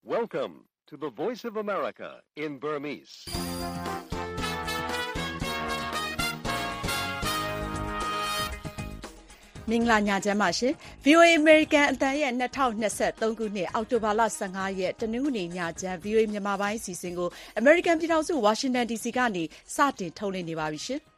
Welcome to the Voice of America in Burmese. ။မင်္ဂလာညချမ်းပါရှင်။ VOA American အသံရဲ့2023ခုနှစ်အောက်တိုဘာလ15ရက်တနင်္ဂနွေညချမ်း VOA မြန်မာပိုင်းအစီအစဉ်ကို American ပြည်ထောင်စု Washington DC ကနေစတင်ထုတ်လွှင့်နေပါပြီရှင်။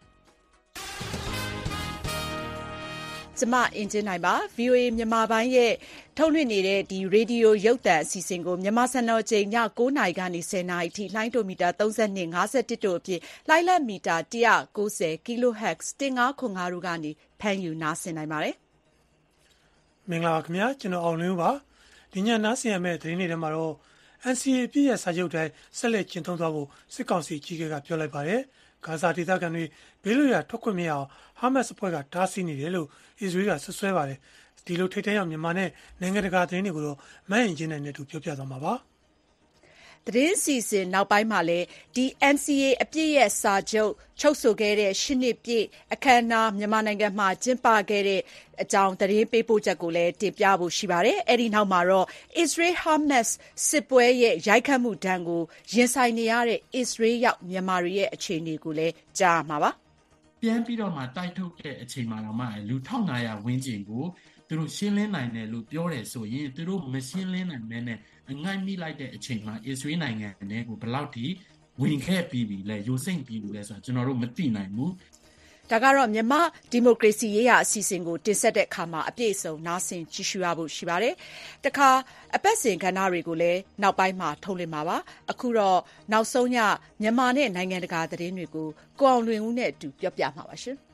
ကျမအင်ဂျင်နိုင်ပါ VOA မြန်မာပိုင်းရဲ့ထုတ်လွှင့်နေတဲ့ဒီရေဒီယိုရုပ်သံအစီအစဉ်ကိုမြန်မာစံတော်ချိန်ည9:00နာရီကနေ10:00နာရီထိလှိုင်းတိုမီတာ32 51တို့အပြင်လှိုင်းလက်မီတာ190 kHz 1505တို့ကနေဖမ်းယူနားဆင်နိုင်ပါတယ်။မင်္ဂလာပါခင်ဗျာကျွန်တော်အောင်လင်းဦးပါဒီညနားဆင်ရမယ့်သတင်းတွေထဲမှာတော့ NCA ပြည့်ရစာချုပ်တိုင်းဆက်လက်ကျင့်သုံးသွားဖို့စစ်ကောင်စီကြီးကပြောလိုက်ပါတယ်။ဂါဇာဒေသခံတွေဘေးလွတ်ရာထွက်ခွင့်မရအောင်ဟာမတ်စ်အဖွဲ့ကတားဆီးနေတယ်လို့အစ္စရေးကဆွဆွဲပါတယ်။ဒီလိုထိပ်တန်းရောက်မြန်မာနဲ့နိုင်ငံတကာသတင်းတွေကိုတော့မန့်ရင်ချင်းနဲ့တူပြောပြသွားမှာပါ။သတင်းစီစဉ်နောက်ပိုင်းမှာလည်းဒီ NCA အပြည့်ရဲ့စာချုပ်ချုပ်ဆိုခဲ့တဲ့8နှစ်ပြည့်အခမ်းအနားမြန်မာနိုင်ငံမှာကျင်းပခဲ့တဲ့အကြောင်းသတင်းပေးပို့ချက်ကိုလည်းတင်ပြဖို့ရှိပါတယ်။အဲဒီနောက်မှာတော့ Israel Hamas စစ်ပွဲရဲ့ရိုက်ခတ်မှုဒဏ်ကိုရင်ဆိုင်နေရတဲ့ Israel ရောက်မြန်မာတွေရဲ့အခြေအနေကိုလည်းကြားမှာပါ။ပြန်ပြီးတော့မှတိုက်ထုတ်တဲ့အချိန်မှာတော့မှလူ1500ဝန်းကျင်ကိုသူတို့ရှင်းလင်းနိုင်တယ်လို့ပြောတယ်ဆိုရင်သူတို့မရှင်းလင်းနိုင်မဲနဲ့အငိုက်မိလိုက်တဲ့အချိန်မှာအစ္စရေးနိုင်ငံနဲ့ကိုဘယ်လောက်ထိဝင်ခဲ့ပြီးပြီလဲရိုစိမ့်ပြီးပြီလဲဆိုတာကျွန်တော်တို့မသိနိုင်ဘူး။ဒါကတော့မြန်မာဒီမိုကရေစီရေးရာအစီအစဉ်ကိုတင်ဆက်တဲ့အခါမှာအပြည့်အစုံနားဆင်ကြည့်ရှုရဖို့ရှိပါတယ်။တခါအပတ်စဉ်ကဏ္ဍတွေကိုလည်းနောက်ပိုင်းမှာထုတ်လွှင့်မှာပါ။အခုတော့နောက်ဆုံးညမြန်မာနဲ့နိုင်ငံတကာသတင်းတွေကိုကိုအောင်လွင်ဦးနဲ့အတူပြောပြမှာပါရှင်။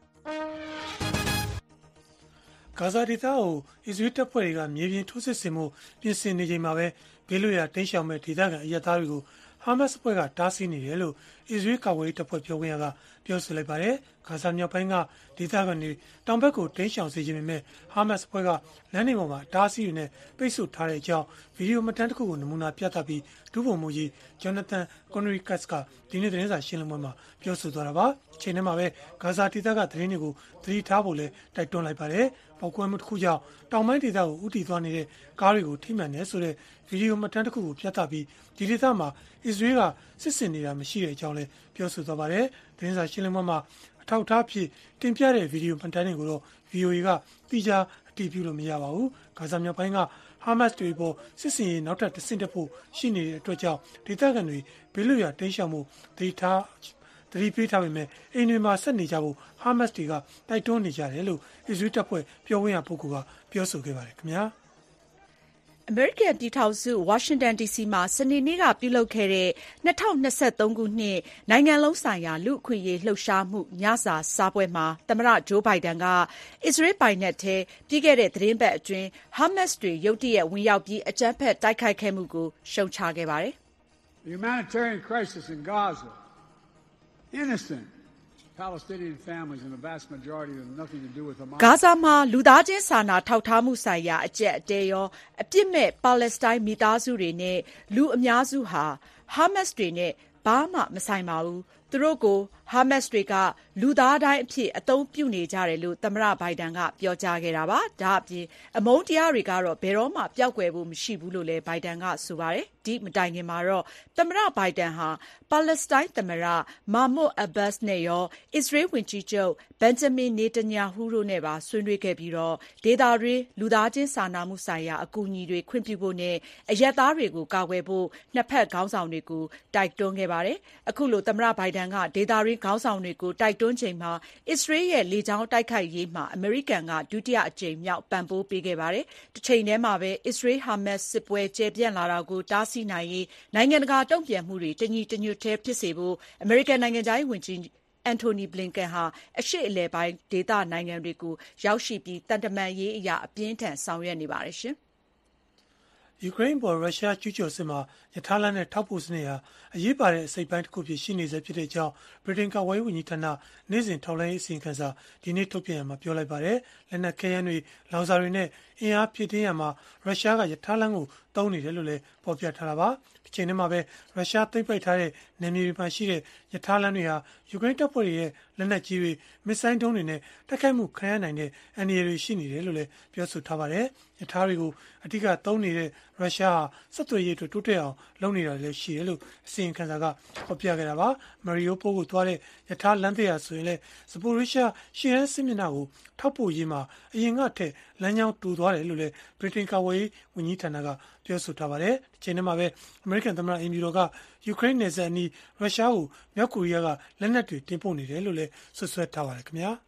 ဂါဇာဒေသကိုအစ္စရေးတပ်ဖွဲ့တွေကမြေပြင်ထိုးစစ်ဆင်မှုပြင်ဆင်နေချိန်မှာပဲဘေးလွတ်ရာတိမ်းရှောင်မဲ့ဒေသခံအရပ်သားတွေကိုဟာမတ်စ်အဖွဲ့ကတားဆီးနေတယ်လို့အစ္စရေးကာကွယ်ရေးတပ်ဖွဲ့ပြောခွင့်ရကပြောဆိုလိုက်ပါတယ်။ဂါဇာမြောက်ပိုင်းကဒေသခံတွေတောင်ဘက်ကိုတိမ်းရှောင်စေခြင်းပေမဲ့ဟာမတ်စ်အဖွဲ့ကလမ်းတွေပေါ်မှာတားဆီးတွေနဲ့ပိတ်ဆို့ထားတဲ့အကြောင်းဗီဒီယိုမှတ်တမ်းတစ်ခုကိုနမူနာပြသပြီးဒုဗိုလ်မှူးကြီးဂျော်နသန်ကွန်နရီကတ်ကဒီနေ့သတင်းစာရှင်းလင်းပွဲမှာပြောဆိုသွားတာပါ။အချိန်ထဲမှာပဲဂါဇာဒေသကသတင်းတွေကိုသတိထားဖို့လည်းတိုက်တွန်းလိုက်ပါတယ်။ပေါက်ကွဲမှုတစ်ခုကြောင့်တောင်ပိုင်းဒေသကိုဦးတည်သွားနေတဲ့ကားတွေကိုထိမှန်တယ်ဆိုတဲ့ဗီဒီယိုမှတ်တမ်းတစ်ခုကိုပြသပြီးဒီဒေသမှာအစ္စရေးကစစ်ဆင်နေတာမရှိတဲ့အကြောင်းလည်းပြောဆိုသွားပါတယ်။သတင်းစာရှင်းလင်းပွဲမှာအထောက်အထားဖြစ်တင်ပြတဲ့ဗီဒီယိုမှတ်တမ်းတွေကိုတော့ VOA ကတိကျအတည်ပြုလို့မရပါဘူး။ဂါဇာမြောက်ပိုင်းကဟာမတ်စ်တွေပေါ်စစ်စင်ရေးနောက်ထပ်တစ်ဆင့်တက်ဖို့ရှိနေတဲ့အတွက်ကြောင့်ဒေသခံတွေဘေးလွတ်ရာတိမ်းရှောင်မှုသတိပေးထားပေမဲ့အိမ်တွေမှာဆက်နေကြဖို့ဟာမတ်စ်တွေကတိုက်တွန်းနေကြတယ်လို့အစ္စရေးတပ်ဖွဲ့ပြောခွင့်ရပုဂ္ဂိုလ်ကပြောဆိုခဲ့ပါတယ်ခင်ဗျာ။အမေရိကန်ပြည်ထောင်စု Washington DC မှာစနေနေ့ကပြုလုပ်ခဲ့တဲ့2023ခုနှစ်နိုင်ငံလုံးဆိုင်ရာလူ့အခွင့်အရေးလှုပ်ရှားမှုညစာစားပွဲမှာသမ္မတဂျိုးဘိုင်ဒန်ကအစ္စရေးပိုင်နက်ထဲပြီးခဲ့တဲ့သတင်းပတ်အတွင်းဟာမတ်စ်တွေရုတ်တရက်ဝင်ရောက်ပြီးအကြမ်းဖက်တိုက်ခိုက်ခဲ့မှုကိုရှုတ်ချခဲ့ပါတယ်။ The humanitarian crisis in Gaza, innocent Palestinian families and the vast majority have nothing to do with Hamas. ဂါဇာမှာလူသားချင်းစာနာထောက်ထားမှုဆိုင်ရာအကျပ်အတည်းရောအပြစ်မဲ့ပါလက်စတိုင်းမိသားစုတွေနဲ့လူအများစုဟာဟာမတ်စ်တွေနဲ့ဘာမှမဆိုင်ပါဘူး။သူတို့ကိုဟာမတ်စ်တွေကလူသားတိုင်းအဖြစ်အသုံးပြုနေကြတယ်လို့သမ္မတဘိုင်ဒန်ကပြောကြားခဲ့တာပါ။ဒါအပြင်အမုန်းတရားတွေကတော့ဘယ်တော့မှပျောက်ကွယ်ဖို့မရှိဘူးလို့လည်းဘိုင်ဒန်ကဆိုပါတယ်။ဒီမတိုင်ခင်မှာတော့သမ္မတဘိုင်ဒန်ဟာပါလက်စတိုင်းသမ္မတမာမွတ်အဘတ်စ်နဲ့ရောအစ္စရေးဝန်ကြီးချုပ်ဘန်ဂျမင်နေတန်ယာဟူတို့နဲ့ပါဆွေးနွေးခဲ့ပြီးတော့ဒေသတွင်းလူသားချင်းစာနာမှုဆိုင်ရာအကူအညီတွေခွင့်ပြုဖို့နဲ့အရပ်သားတွေကိုကာကွယ်ဖို့နှစ်ဖက်ခေါင်းဆောင်တွေကိုတိုက်တွန်းခဲ့ပါတယ်။အခုလိုသမ္မတဘိုင်ဒန်ကဒေသတွင်းခေါင်းဆောင်တွေကိုတိုက်တွန်းချိန်မှာအစ္စရေးရဲ့လေကြောင်းတိုက်ခိုက်ရေးမှာအမေရိကန်ကဒုတိယအကြိမ်မြောက်ပံ့ပိုးပေးခဲ့ပါတယ်။တစ်ချိန်တည်းမှာပဲအစ္စရေးဟာမတ်စ်စစ်ပွဲကျယ်ပြန့်လာတာကိုတားဆီးနိုင်ရေးနိုင်ငံတကာတုံ့ပြန်မှုတွေတညီတညွတ်တည်းဖြစ်စေဖို့အမေရိကန်နိုင်ငံခြားရေးဝန်ကြီးအန်တိုနီဘလင်ကန်ဟာအရှေ့အလယ်ပိုင်းဒေသနိုင်ငံတွေကိုရောက်ရှိပြီးတန်တမန်ရေးအရာအပြင်းထန်ဆောင်ရွက်နေပါတယ်ရှင်။ယူကရိန်းပေါ်ရုရှားကျူးကျော်စစ်မှာရထားလမ်းနဲ့ထောက်ပို့စနစ်ဟာအရေးပါတဲ့အစိပ်ပိုင်းတစ်ခုဖြစ်ရှိနေစေဖြစ်တဲ့အကြောင်းဗြိတိန်ကာကွယ်ရေးဝန်ကြီးဌာနနေ့စဉ်ထောက်လှမ်းရေးအစီရင်ခံစာဒီနေ့ထုတ်ပြန်ရမှာပြောလိုက်ပါတယ်။လက်နက်ခဲယမ်းတွေလောင်စာတွေနဲ့အင်အားဖြည့်တင်းရမှာရုရှားကရထားလမ်းကိုတုံးနေတယ်လို့လည်းဖော်ပြထားတာပါ။။ချိန်ထဲမှာပဲရုရှားသိမ်းပိုက်ထားတဲ့နယ်မြေတွေမှာရှိတဲ့ရထားလမ်းတွေဟာယူကရိန်းတပ်ဖွဲ့တွေရဲ့လက်နက်ကြီးတွေမစ်ဆိုင်းဒုံးတွေနဲ့တိုက်ခိုက်မှုခံရနိုင်တဲ့အန္တရာယ်တွေရှိနေတယ်လို့လည်းပြောဆိုထားပါတယ်။ရထားတွေကိုအဓိကသုံးနေတဲ့ရုရှားဟာဆက်သွယ်ရေးအတွက်တိုးတက်အောင်လုပ်နေတာလည်းရှိတယ်လို့အစီရင်ခံစာကဖော်ပြခဲ့တာပါ။ မာရီယိုပိုးကိုသွားတဲ့ရထားလမ်းသစ်ဟာဆိုရင်လည်းဇပိုရီရှားရှေ့တန်းစစ်မျက်နှာကိုထောက်ပို့ရေးမှာအရင်ကထက်လမ်းကြောင်းတူသွားတယ်လို့လည်းဗြိတိန်ကာကွယ်ရေးဝန်ကြီးဌာနကပြောဆိုထားပါတယ်။ဒီချိန်ထဲမှာပဲအမေရိကန်သမ္မတအိမ်ဖြူတော်ကယူကရိန်းနယ်စပ်အနီးရုရှားကိုမြောက်ကိုရီးယားကလက်နက်တွေတင်ပို့နေတယ်လို့လည်းဆွဆွဲထားပါတယ်ခင်ဗျာ။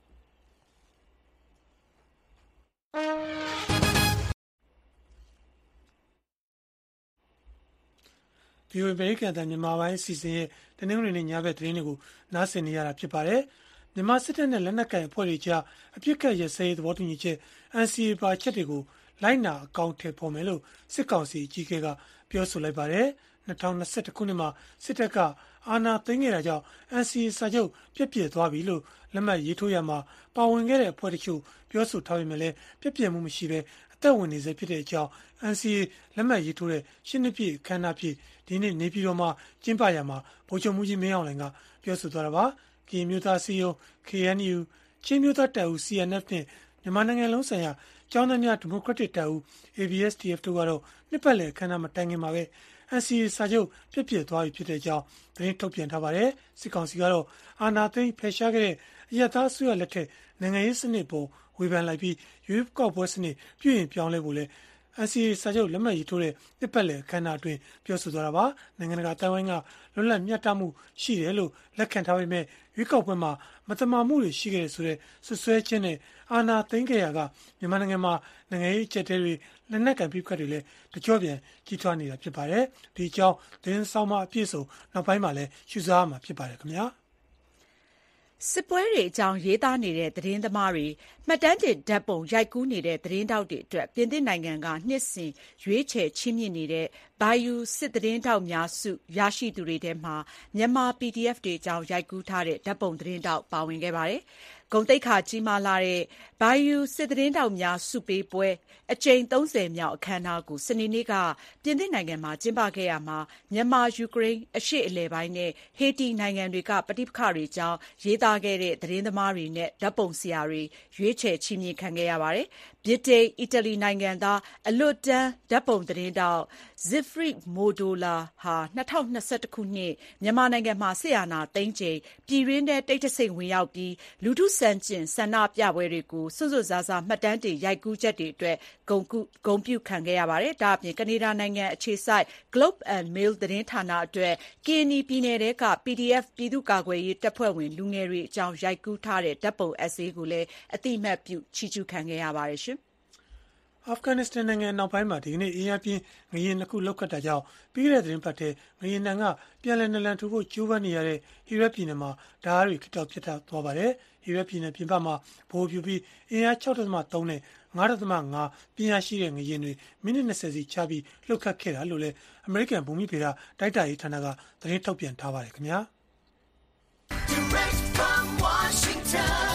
VOA အမေရိကန်အသံမြန်မာပိုင်းအစီအစဉ်ရဲ့တနင်္ဂနွေနေ့ညဘက်သတင်းတွေကိုနားဆင်နေရတာဖြစ်ပါတယ်။မြန်မာစစ်တပ်နဲ့လက်နက်ကိုင်အဖွဲ့တွေကြားအပြစ်ခတ်ရစဲရေးသဘောတူညီချက် NCA ပါချက်တွေကိုလိုက်နာအကောင့်ထည့်ဖော်မယ်လို့စစ်ကောင်စီအကြီးအကဲကပြောဆိုလိုက်ပါတယ်။2021ခုနှစ်မှာစစ်တပ်ကအာဏာသိမ်းခဲ့တာကြောင့် NCA စာချုပ်ပြည့်ပြည့်သွားပြီလို့လက်မှတ်ရေးထိုးရမှာပါဝင်ခဲ့တဲ့အဖွဲ့တချို့ပြောဆိုထားပေမဲ့လည်းပြည့်ပြည့်မှုမရှိဘဲအသက်ဝင်နေစေဖြစ်တဲ့အကြောင်း NCA လက်မှတ်ရေးထိုးတဲ့ရှင်းနှစ်ပြည့်အခမ်းအနားဖြစ်ဒီနေ့နေပြည်တော်မှာကျင်းပရာမှာဗိုလ်ချုပ်မှုကြီးမင်းအောင်လှိုင်ကပြောဆိုသွားတာပါ။ကရင်မျိုးသားစီယုံ KNU ချင်းမျိုးသားတပ်ဦး CNF နဲ့မြန်မာနိုင်ငံလုံးဆိုင်ရာကျောင်းသားများဒီမိုကရက်တစ်တပ်ဦး ABSDF တို့ကတော့နှစ်ပတ်လည်အခမ်းအနားမတိုင်ခင်မှာပဲ NCA စာချုပ်ပြည့်ပြည့်သွားပြီဖြစ်တဲ့အကြောင်းသတင်းထုတ်ပြန်ထားပါတယ်။စစ်ကောင်စီကတော့အာဏာသိမ်းဖယ်ရှားခဲ့တဲ့အရပ်သားအစိုးရလက်ထက်နိုင်ငံရေးစနစ်ပေါ်ဝေဖန်လိုက်ပြီးရွေးကောက်ပွဲစနစ်ပြုရင်ပြောင်းလဲဖို့လဲNCA စာချုပ်လက်မှတ်ရေးထိုးတဲ့နှစ်ပတ်လည်အခမ်းအနားအတွင်းပြောဆိုသွားတာပါ။နိုင်ငံတကာတိုင်ဝမ်ကလွတ်လပ်မျှတမှုရှိတယ်လို့လက်ခံထားပေမဲ့ရွေးကောက်ပွဲမှာမတမာမှုတွေရှိခဲ့တဲ့ဆိုတဲ့ဆွဆွဲခြင်းနဲ့အာဏာသိမ်းခဲ့ရကမြန်မာနိုင်ငံမှာနိုင်ငံရေးအကျပ်တဲတွေလက်နက်ကင်ပြစ်ခတ်တွေလည်းတကြော့ပြန်ကြီးထွားနေတာဖြစ်ပါတယ်။ဒီအကြောင်းသတင်းဆောင်မအပြည့်စုံနောက်ပိုင်းမှာလည်းရှုစားမှာဖြစ်ပါတယ်ခင်ဗျာ။စစ်ပွဲတွေအကြောင်းရေးသားနေတဲ့သတင်းသမားတွေမှတ်တမ်းတင်ဓာတ်ပုံရိုက်ကူးနေတဲ့သတင်းတောက်တွေအတွက်ပြင်သစ်နိုင်ငံကနှစ်စဉ်ရွေးချယ်ချီးမြှင့်နေတဲ့ Bayou စစ်သတင်းတောက်များစုရရှိသူတွေထဲမှာမြန်မာ PDF တွေအကြောင်းရိုက်ကူးထားတဲ့ဓာတ်ပုံသတင်းတောက်ပါဝင်ခဲ့ပါတယ်။ဂုဏ်သိက္ခာကြီးမားလာတဲ့ Bayou စစ်သတင်းတောက်များစုပေးပွဲအကြိမ်30မြောက်အခမ်းအနားကိုစနေနေ့ကပြင်သစ်နိုင်ငံမှာကျင်းပခဲ့ရမှာမြန်မာယူကရိန်းအရှေ့အလယ်ပိုင်းနဲ့ဟေတီနိုင်ငံတွေကပဋိပက္ခတွေအကြောင်းရေးသားခဲ့တဲ့သတင်းသမားတွေနဲ့ဓာတ်ပုံဆရာတွေရွေးချယ်ချီးမြှင့်ခံခဲ့ရပါတယ်။ဗြိတိန်၊အီတလီနိုင်ငံသားအလွတ်တန်းဓာတ်ပုံသတင်းတောက် Zifric Modola ဟာ2021ခုနှစ်မြန်မာနိုင်ငံမှာစစ်အာဏာသိမ်းချိန်ပြည်တွင်းထဲတိတ်တဆိတ်ဝင်ရောက်ပြီးလူထုဆန့်ကျင်ဆန္ဒပြပွဲတွေကိုစွန့်စွန့်စားစားမှတ်တမ်းတင်ရိုက်ကူးချက်တွေအတွက်ဂုဏ်ပြုခံခဲ့ရပါတယ်။ဒါ့အပြင်ကနေဒါနိုင်ငံအခြေစိုက် Globe and Mail သတင်းဌာနအတွက်ကရင်နီပြည်နယ်ထဲက PDF ပြည်သူ့ကာကွယ်ရေးတပ်ဖွဲ့ဝင်လူငယ်တွေအကြောင်းရိုက်ကူးထားတဲ့ဓာတ်ပုံအက်ဆေးကိုလည်းအသိအမှတ်ပြုချီးကျူးခံခဲ့ရပါတယ်။အာဖဂန်နစ္စတန်နိုင်ငံနောက်ပိုင်းမှာဒီကနေ့အေးရပြင်းငရင်နှစ်ခုလောက်ခတ်တာကြောင့်ပြီးခဲ့တဲ့သတင်းပတ်ထဲငရင်နံကပြန်လည်နလန်ထူဖို့ကြိုးပမ်းနေရတဲ့ဟီရက်ပြည်နယ်မှာဓာတ်တွေခစ်တောက်ဖြစ်သွားပါတယ်။ဟီရက်ပြည်နယ်ပြင်ပမှာဘိုးပြူပြီးအင်အား 6.3 နဲ့ 5.5 ပြင်းအားရှိတဲ့ငရင်တွေမိနစ်20စီချပြီးလှုပ်ခတ်ခဲ့တာလို့လည်းအမေရိကန်ဘူမိဗေဒတိုက်တာရေးဌာနကသတင်းထုတ်ပြန်ထားပါတယ်ခင်ဗျာ။ Direct from Washington,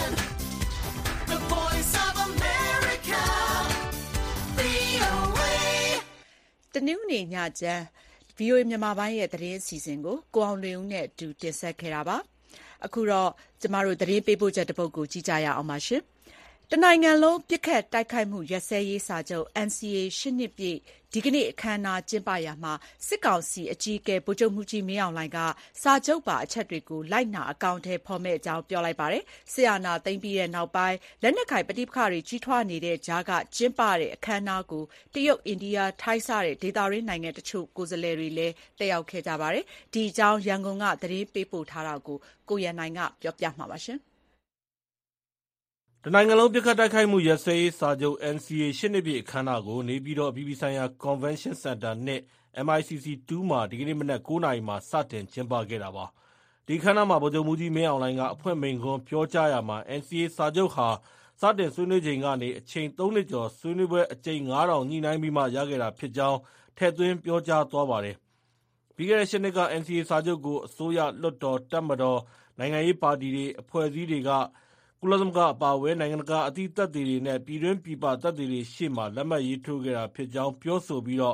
the voice of America, VOA တနင်္ဂနွေညချမ်း VOA မြန်မာပိုင်းရဲ့သတင်းအစီအစဉ်ကိုကိုအောင်လွင်ဦးနဲ့အတူတင်ဆက်ခဲ့တာပါ။အခုတော့ကျမတို့သတင်းပေးပို့ချက်တစ်ပုဒ်ကိုကြည့်ကြရအောင်ပါရှင်။တနိုင်ငံလုံးပစ်ခတ်တိုက်ခိုက်မှုရပ်စဲရေးစာချုပ် NCA 8နှစ်ပြည့်ဒီကနေ့အခမ်းအနားကျင်းပရာမှာစစ်ကောင်စီအကြီးအကဲဗိုလ်ချုပ်မှူးကြီးမင်းအောင်လှိုင်ကစာချုပ်ပါအချက်တွေကိုလိုက်နာအကောင်အထည်ဖော်မယ့်အကြောင်းပြောလိုက်ပါတယ်။စစ်အာဏာသိမ်းပြီးတဲ့နောက်ပိုင်းလက်နက်ကိုင်ပဋိပက္ခတွေကြီးထွားနေတဲ့ကြားကကျင်းပတဲ့အခမ်းအနားကိုတရုတ်၊အိန္ဒိယ၊ထိုင်းစတဲ့ဒေသတွင်းနိုင်ငံတချို့ကိုယ်စားလှယ်တွေလည်းတက်ရောက်ခဲ့ကြပါတယ်။ဒီအကြောင်းရန်ကုန်ကသတင်းပေးပို့ထားတာကိုကိုရန်နိုင်ကပြောပြမှာပါရှင်။တနိုင်ငံလုံးပစ်ခတ်တိုက်ခိုက်မှုရပ်စဲရေးစာချုပ် NCA 8နှစ်ပြည့်အခမ်းအနားကိုနေပြည်တော်အပြည်ပြည်ဆိုင်ရာ Convention Center 2 MICC 2 မှာဒီကနေ့မနက်9:00 နာရီမှာစတင်ကျင်းပခဲ့တာပါ။ဒီအခမ်းအနားမှာဗိုလ်ချုပ်မှူးကြီးမင်းအောင်လှိုင်ကအဖွင့်မိန့်ခွန်းပြောကြားရာမှာ NCA စာချုပ်ဟာစတင်ဆွေးနွေးချိန်ကနေအချိန်3နှစ်ကျော်ဆွေးနွေးပွဲအကြိမ်9000ညှိနှိုင်းပြီးမှရခဲ့တာဖြစ်ကြောင်းထည့်သွင်းပြောကြားသွားပါတယ်။ပြီးခဲ့တဲ့8နှစ်က NCA စာချုပ်ကိုအစိုးရ၊လွှတ်တော်၊တပ်မတော်၊နိုင်ငံရေးပါတီတွေ၊အဖွဲ့အစည်းတွေကကုလသမဂ္ဂအပါအဝင်နိုင်ငံတကာအသိသက်သေတွေနဲ့ပြည်တွင်းပြည်ပသက်သေတွေရှေ့မှာလက်မှတ်ရေးထိုးခဲ့တာဖြစ်ကြောင်းပြောဆိုပြီး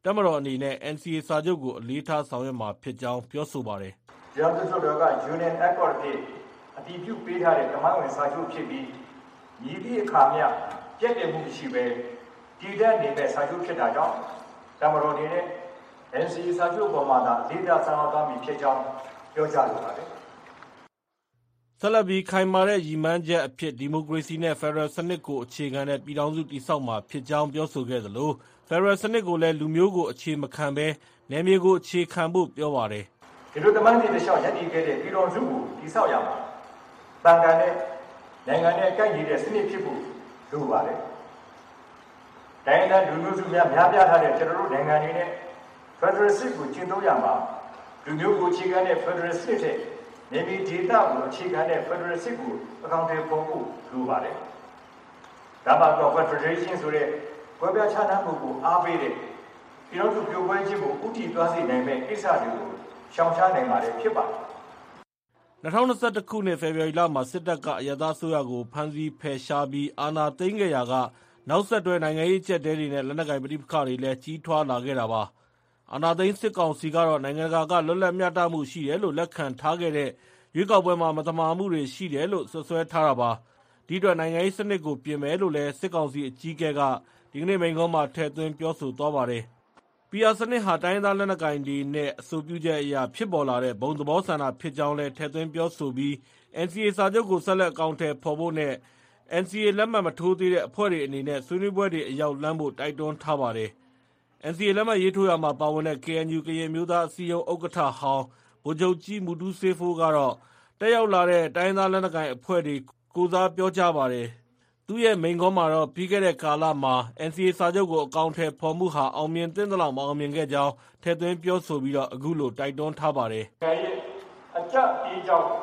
တပ်မတော်အနေနဲ့ NCA စာချုပ်ကိုအလေးထားဆောင်ရွက်မှာဖြစ်ကြောင်းပြောဆိုပါတယ်။ပြည်ထောင်စုတော်က Union Accord ဖြင့်အတည်ပြုပေးထားတဲ့ဓမ္မဝင်စာချုပ်ဖြစ်ပြီးညီသည့်အခါမျှပြည့်တယ်မှုရှိပဲတည်တဲ့နေတဲ့စာချုပ်ဖြစ်တာကြောင့်တပ်မတော်အနေနဲ့ NCA စာချုပ်ပေါ်မှာသာလေးစားဆောင်ရွက်သွားမည်ဖြစ်ကြောင်းပြောကြားလိုပါတယ်။ဆက်လက်ပြီးခိုင်မာတဲ့ရည်မှန်းချက်အဖြစ်ဒီမိုကရေစီနဲ့ဖက်ဒရယ်စနစ်ကိုအခြေခံတဲ့ပြည်ထောင်စုတည်ဆောက်မှာဖြစ်ကြောင်းပြောဆိုခဲ့သလိုဖက်ဒရယ်စနစ်ကိုလည်းလူမျိုးကိုအခြေမခံဘဲနယ်မြေကိုအခြေခံဖို့ပြောပါတယ်။ဒီလိုတမန်စီတစ်လျှောက်ရည်တည်ခဲ့တဲ့ပြည်ထောင်စုကိုတည်ဆောက်ရမှာတန်ကန်တဲ့နိုင်ငံနဲ့ကိုက်ညီတဲ့စနစ်ဖြစ်ဖို့လိုပါတယ်။တိုင်းဒေသလူမျိုးစုများပြားထားတဲ့ကျွန်တော်တို့နိုင်ငံတွေနဲ့ဖက်ဒရယ်စစ်ကိုကျင့်သုံးရမှာလူမျိုးကိုအခြေခံတဲ့ဖက်ဒရယ်စစ်တဲ့နေပြည်ဒေသကိုအခြေခံတဲ့ဖက်ဒရယ်စစ်ကိုအကောင့်တွေပုံဖို့လိုပါတယ်။ဒါမှတော့ Federation ဆိုတဲ့ဘွဲပြားခြားနားမှုကိုအားပေးတဲ့ပြည်တော်စုပြိုကွဲခြင်းကိုဥတီသွားစေနိုင်မဲ့ကိစ္စတွေကိုရှောင်ရှားနိုင်ပါတယ်ဖြစ်ပါတယ်။2021ခုနှစ်ဖေဖော်ဝါရီလမှာစစ်တပ်ကအရပ်သားအစိုးရကိုဖမ်းဆီးဖယ်ရှားပြီးအာဏာသိမ်းခဲ့ရာကနောက်ဆက်တွဲနိုင်ငံရေးအကျပ်အတည်းတွေနဲ့လက်နက်ကိုင်ပဋိပက္ခတွေလည်းကြီးထွားလာခဲ့တာပါ။အာဏာသိမ်းစစ်ကောင်စီကတော့နိုင်ငံတကာကလွတ်လပ်မျှတမှုရှိတယ်လို့လက်ခံထားခဲ့တဲ့ရွေးကောက်ပွဲမှာမသမာမှုတွေရှိတယ်လို့ဆွဆွဲထားတာပါ။ဒီအတွက်နိုင်ငံရေးစနစ်ကိုပြင်မယ်လို့လည်းစစ်ကောင်စီအကြီးအကဲကဒီကနေ့မိန့်ခွန်းမှာထည့်သွင်းပြောဆိုသွားပါတယ်။ PR စနစ်ဟာတိုင်းရင်းသားလက်နက်ကိုင်တွေနဲ့အဆိုပြုချက်အရဖြစ်ပေါ်လာတဲ့ဘုံသဘောဆန္ဒဖြစ်ကြောင်းလည်းထည့်သွင်းပြောဆိုပြီး NCA စာချုပ်ကိုဆက်လက်အကောင်အထည်ဖော်ဖို့နဲ့ NCA လက်မှတ်မထိုးသေးတဲ့အဖွဲ့တွေအနေနဲ့ဆွေးနွေးပွဲတွေအရောက်လှမ်းဖို့တိုက်တွန်းထားပါတယ်။ NCA လက်မှတ်ရေးထိုးရာမှာပါဝင်တဲ့ KNU ကရင်မျိုးသားအစည်းအရုံးဥက္ကဋ္ဌဟောင်းဗိုလ်ချုပ်ကြီးမူတူးဆေးဖိုးကတော့တက်ရောက်လာတဲ့တိုင်းရင်းသားလက်နက်ကိုင်အဖွဲ့တွေကိုယ်စားပြောကြားပါတယ်။သူ့ရဲ့မိန့်ခွန်းမှာတော့ပြီးခဲ့တဲ့ကာလမှာ NCA စာချုပ်ကိုအကောင်အထည်ဖော်မှုဟာအောင်မြင်သင့်သလောက်မအောင်မြင်ခဲ့ကြောင်းထည့်သွင်းပြောဆိုပြီးအခုလိုတိုက်တွန်းထားပါတယ်။အကြပ်အေးကြောင့်